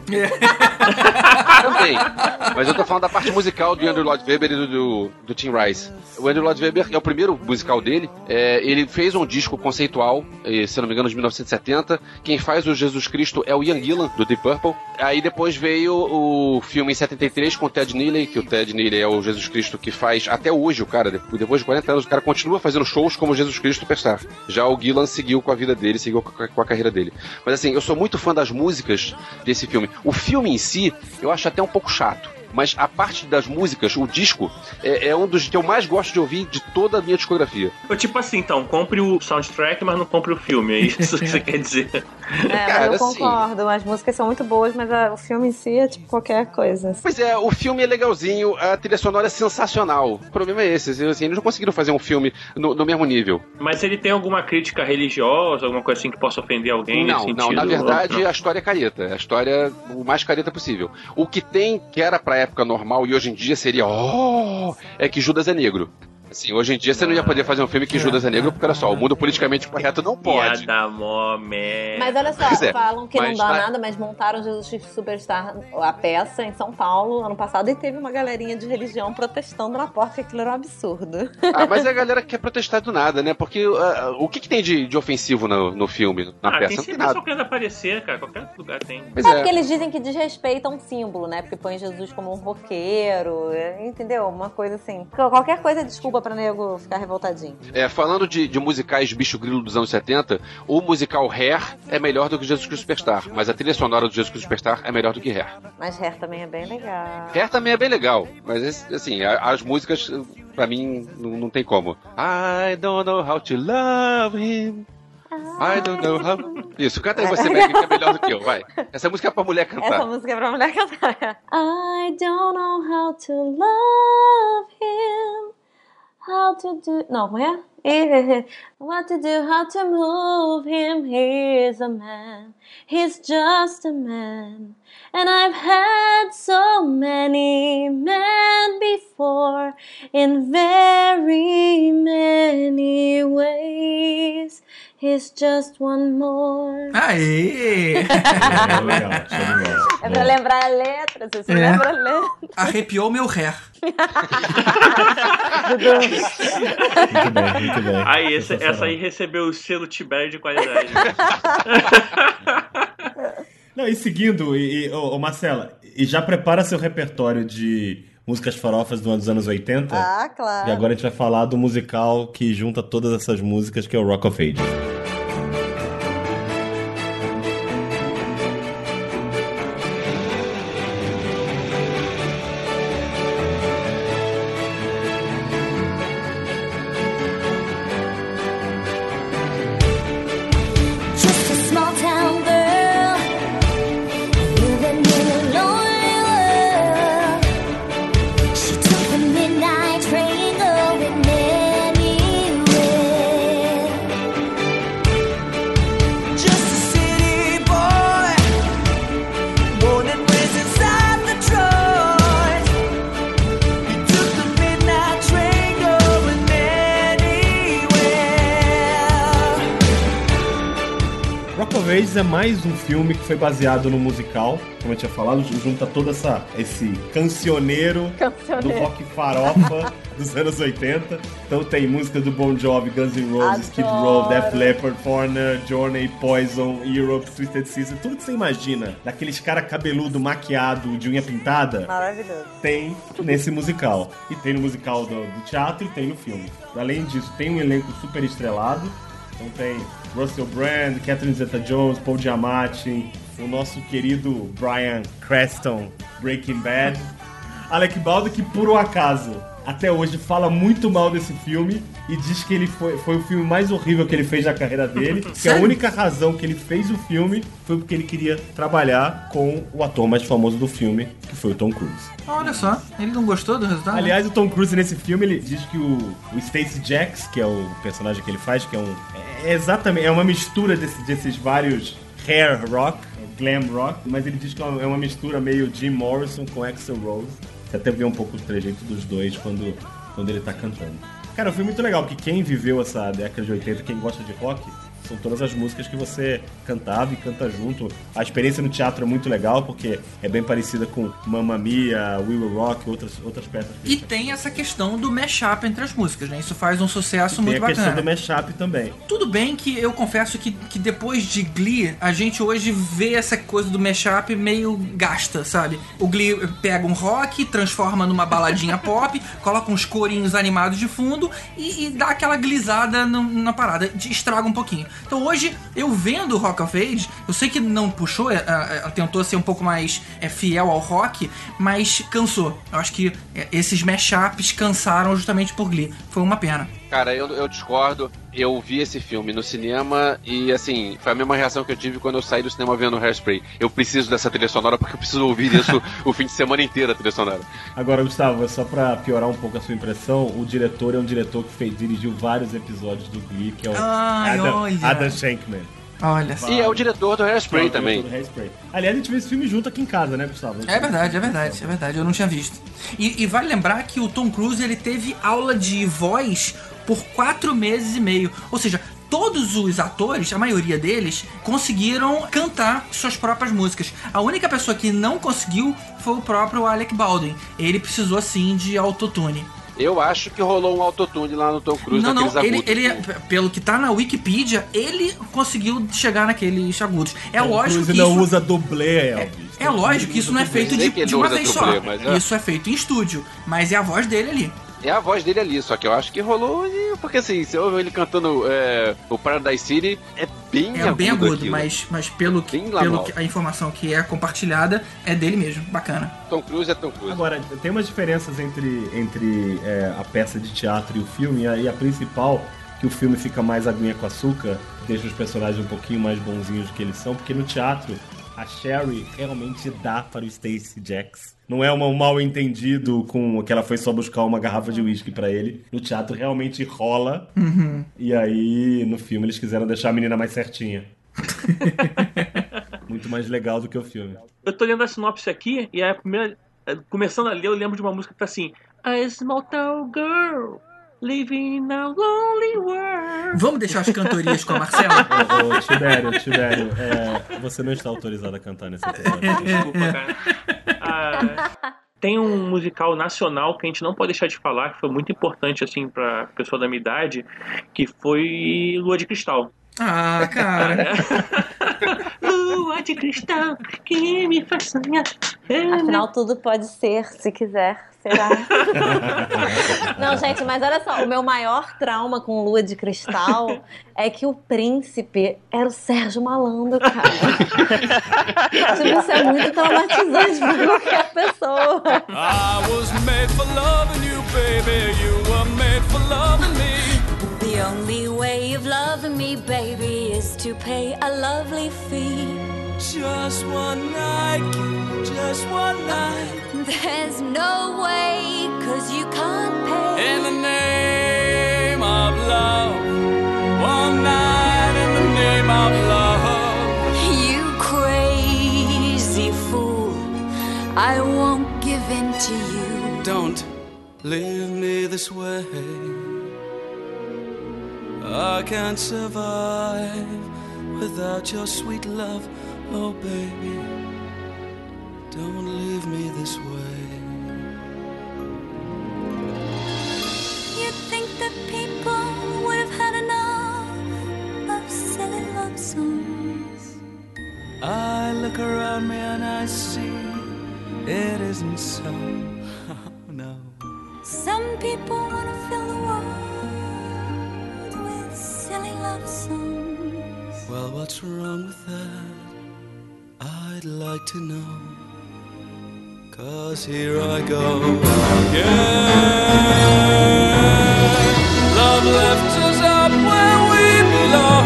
Também, mas eu tô falando da parte musical do Andrew Lloyd Webber e do, do, do Tim Rice. O Andrew Lloyd Webber é o primeiro musical dele, é, ele fez um disco conceitual, se não me engano, de mil novecentos e setenta. Quem faz o Jesus Cristo é o Ian Gillan, do Deep Purple. Aí depois veio o filme em setenta e três com o Ted Neely, que o Ted Neely é o Jesus Cristo que faz até hoje, o cara, depois de quarenta anos, o cara continua fazendo shows como Jesus Cristo Superstar. Já o Gillan seguiu com a vida dele, seguiu com a, com a carreira dele. Mas assim, eu sou muito fã das músicas desse filme. O filme em si, eu acho até um pouco chato. Mas a parte das músicas, o disco, é, é um dos que eu mais gosto de ouvir de toda a minha discografia. Tipo assim, então, compre o soundtrack, mas não compre o filme, é isso que você quer dizer? É, Cara, mas eu assim, concordo, as músicas são muito boas, mas a, o filme em si é tipo qualquer coisa. Pois é, o filme é legalzinho, a trilha sonora é sensacional. O problema é esse, assim, eles não conseguiram fazer um filme no, no mesmo nível. Mas ele tem alguma crítica religiosa, alguma coisa assim que possa ofender alguém não, nesse sentido? Não, na verdade não. A história é careta, a história o mais careta possível. O que tem, que era pra época normal e hoje em dia seria, oh, é que Judas é negro. Assim, hoje em dia você não ia poder fazer um filme que Judas é negro, porque olha só, o mundo politicamente correto não pode. Mas olha só, é, falam que não dá tá... nada, mas montaram Jesus Cristo Superstar, a peça, em São Paulo, ano passado, e teve uma galerinha de religião protestando na porta, que aquilo era um absurdo. Ah, mas a galera quer protestar do nada, né? Porque uh, o que, que tem de, de ofensivo no, no filme, na ah, peça? Tem não sempre tem nada. só querendo aparecer, cara, qualquer lugar tem. Pois é, é, porque eles dizem que desrespeita um símbolo, né? Porque põe Jesus como um roqueiro, entendeu? Uma coisa assim. Qualquer coisa é desculpa pra nego ficar revoltadinho. É, falando de, de musicais bicho grilo dos anos setenta, o musical Hair é melhor do que Jesus Cristo Superstar, mas a trilha sonora do Jesus Cristo Superstar é melhor do que Hair. Mas Hair também é bem legal. Hair também é bem legal, mas assim, a, as músicas, pra mim, não, não tem como. I don't know how to love him. I don't know how... Isso, canta aí você, Meg, que é melhor do que eu, vai. Essa música é pra mulher cantar. Essa música é pra mulher cantar. I don't know how to love him. How to do... Não, como é? What to do, how to move him. He's a man. He's just a man. And I've had so many men before in very many ways. He's just one more. Aê! É, legal, é pra lembrar a letra, você é. lembra a letra. Arrepiou meu hair. Muito bem, muito bem. Aí, essa, essa aí recebeu o selo Tibério de qualidade. Não, e seguindo, e, e, ô, ô Marcela, e já prepara seu repertório de músicas farofas dos anos oitenta. Ah, claro. E agora a gente vai falar do musical que junta todas essas músicas, que é o Rock of Ages. É mais um filme que foi baseado no musical, como eu tinha falado, junta todo essa, esse cancioneiro, cancioneiro do rock farofa dos anos oitenta. Então tem música do Bon Jovi, Guns N' Roses, Kid Roll, Def Leppard, Foreigner, Journey, Poison, Europe, Twisted Sister, tudo que você imagina, daqueles cara cabeludo, maquiado, de unha pintada. Maravilhoso. Tem nesse musical. E tem no musical do, do teatro e tem no filme. Além disso, tem um elenco super estrelado. Então tem Russell Brand, Catherine Zeta-Jones, Paul Giamatti, o nosso querido Bryan Cranston, Breaking Bad, Alec Baldwin, que por um acaso até hoje fala muito mal desse filme e diz que ele foi, foi o filme mais horrível que ele fez na carreira dele, que a única razão que ele fez o filme foi porque ele queria trabalhar com o ator mais famoso do filme, que foi o Tom Cruise. Olha só, ele não gostou do resultado? Aliás, o Tom Cruise nesse filme, ele diz que o, o Stacey Jax, que é o personagem que ele faz, que é um... É exatamente, é uma mistura desse, desses vários hair rock, glam rock, mas ele diz que é uma mistura meio Jim Morrison com Axl Rose. Você até vê um pouco o trejeito dos dois quando, quando ele tá cantando. Cara, o filme é muito legal, porque quem viveu essa década de oitenta, quem gosta de rock, são todas as músicas que você cantava e canta junto. A experiência no teatro é muito legal, porque é bem parecida com Mamma Mia, We Will Rock e outras, outras peças. E tem essa questão do mashup entre as músicas, né? Isso faz um sucesso e muito tem a bacana. Tem a questão do mashup também. Tudo bem que eu confesso que, que depois de Glee, a gente hoje vê essa coisa do mashup meio gasta, sabe? O Glee pega um rock, transforma numa baladinha pop, coloca uns corinhos animados de fundo e, e dá aquela glizada no, na parada, estraga um pouquinho. Então hoje, eu vendo o Rock of Ages, eu sei que não puxou, ela tentou ser um pouco mais é, fiel ao rock, mas cansou. Eu acho que é, esses mashups cansaram justamente por Glee. Foi uma pena. Cara, eu, eu discordo. Eu vi esse filme no cinema e, assim, foi a mesma reação que eu tive quando eu saí do cinema vendo Hairspray. Eu preciso dessa trilha sonora porque eu preciso ouvir isso o fim de semana inteiro, a trilha sonora. Agora, Gustavo, só pra piorar um pouco a sua impressão, o diretor é um diretor que fez, dirigiu vários episódios do Glee, que é o Ai, Adam, olha. Adam Shankman. Olha só. E é o diretor do Hairspray é também. Do Hairspray. Aliás, a gente viu esse filme junto aqui em casa, né, Gustavo? É verdade, é verdade, é verdade. Eu não tinha visto. E, e vale lembrar que o Tom Cruise, ele teve aula de voz por quatro meses e meio. Ou seja, todos os atores, a maioria deles, conseguiram cantar suas próprias músicas. A única pessoa que não conseguiu foi o próprio Alec Baldwin. Ele precisou, sim, de autotune. Eu acho que rolou um autotune lá no Tom Cruise. Não, não, ele, agudos. ele, pelo que tá na Wikipedia, ele conseguiu chegar naqueles agudos. É Tom lógico Cruise que não isso... usa dublê, Elvis. É, é lógico que isso não é feito de, de uma vez dublê, só. mas é. Isso é feito em estúdio, mas é a voz dele ali. é a voz dele ali, só que eu acho que rolou, porque assim, você ouve ele cantando é, o Paradise City, é bem É agudo bem agudo, aquilo. mas, mas pelo, que, Bem pelo Lamar. que a informação que é compartilhada é dele mesmo. Bacana. Tom Cruise é Tom Cruise. Agora, tem umas diferenças entre, entre é, a peça de teatro e o filme, e a, e a principal, que o filme fica mais aguinha com açúcar, deixa os personagens um pouquinho mais bonzinhos do que eles são, porque no teatro a Sherry realmente dá para o Stacey Jax. Não é uma- um mal entendido com que ela foi só buscar uma garrafa de uísque pra ele. No teatro realmente rola. Uhum. E aí, no filme, eles quiseram deixar a menina mais certinha. Muito mais legal do que o filme. Eu tô lendo a sinopse aqui e a primeira. Começando a ler, eu lembro de uma música que tá assim: A small town girl living in a lonely world. Vamos deixar as cantorias com a Marcela? Ô, ô, Tibério, Tibério, é, você não está autorizado a cantar nesse episódio. Desculpa, cara. Ah, tem um musical nacional que a gente não pode deixar de falar, que foi muito importante assim pra pessoa da minha idade, que foi Lua de Cristal. Ah, cara. Lua de cristal que me faz sonhar. Afinal, tudo pode ser, se quiser, será? Não, gente, mas olha só, o meu maior trauma com Lua de Cristal é que o príncipe era o Sérgio Malandro, cara. Tipo, isso é muito traumatizante pra qualquer pessoa. I was made for loving you, baby. You were made for loving me. The only way of loving me, baby, is to pay a lovely fee. Just one night, just one night. There's no way, cause you can't pay. In the name of love, one night in the name of love. You crazy fool, I won't give in to you. Don't leave me this way. I can't survive without your sweet love. Oh, baby, don't leave me this way. You'd think that people would have had enough of silly love songs. I look around me and I see it isn't so. Oh, no. Some people want to fill the world with silly love songs. Well, what's wrong with that? I'd like to know. Cause here I go again. Love left us up where we belong,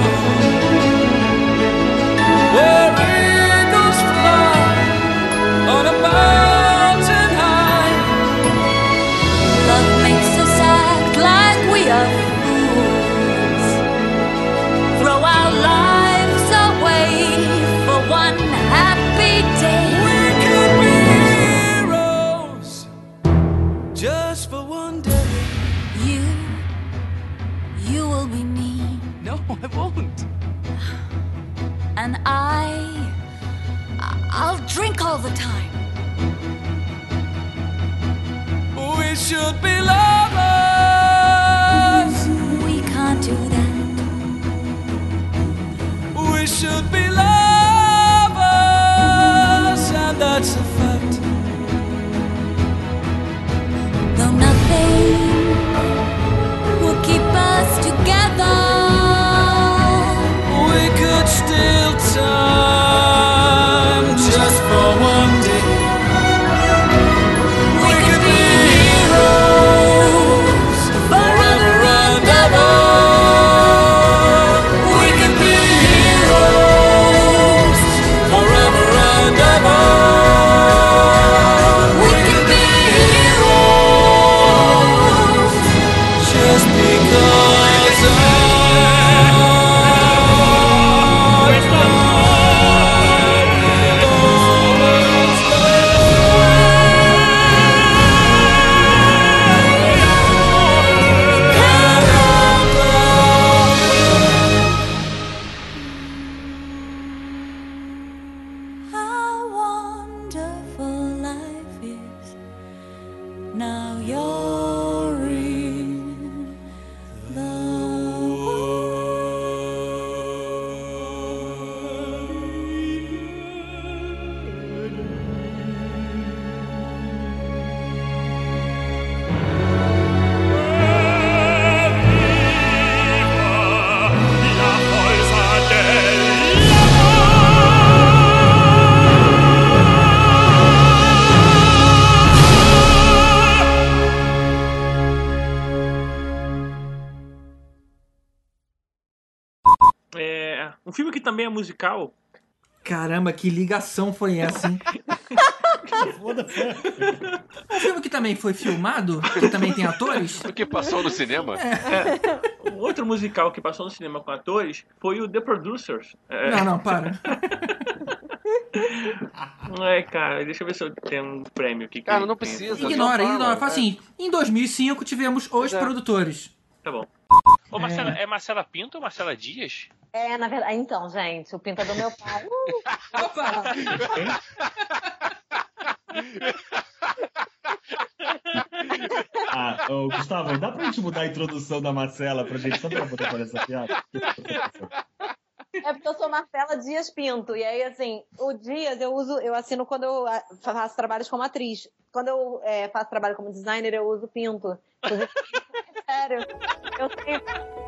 where eagles fly on a mountain high. Love makes us act like we are fools. Throw our lives away for one happy day. We could be heroes just for one day. You, you will be me. No, I won't. And I, I'll drink all the time. We should be lovers. We can't do that. We should be lovers, and that's a fact. Though nothing will keep us together, We could steal time just for one day. we could be heroes forever and ever. We could be heroes É, um filme que também é musical. Caramba, que ligação foi essa, hein? Um filme que também foi filmado, que também tem atores. O que passou no cinema? É. Um outro musical que passou no cinema com atores foi o The Producers. É. Não, não, para. É, cara, deixa eu ver se eu tenho um prêmio aqui. Cara, não precisa. Ignora, ignora. Fala assim, em dois mil e cinco tivemos Os É. Produtores. Tá bom. Ô, Marcela, é. Marcela Pinto ou Marcela Dias? É, na verdade. Então, gente, o pinta do meu pai. Uh, Opa! Ah, ô, Gustavo, dá pra gente mudar a introdução da Marcela pra gente, só pra poder fazer essa piada? É porque eu sou Marcela Dias Pinto. E aí, assim, o Dias eu uso, eu assino quando eu ah, faço trabalhos como atriz. Quando eu é, faço trabalho como designer, eu uso Pinto. Inclusive, sério. Eu tenho.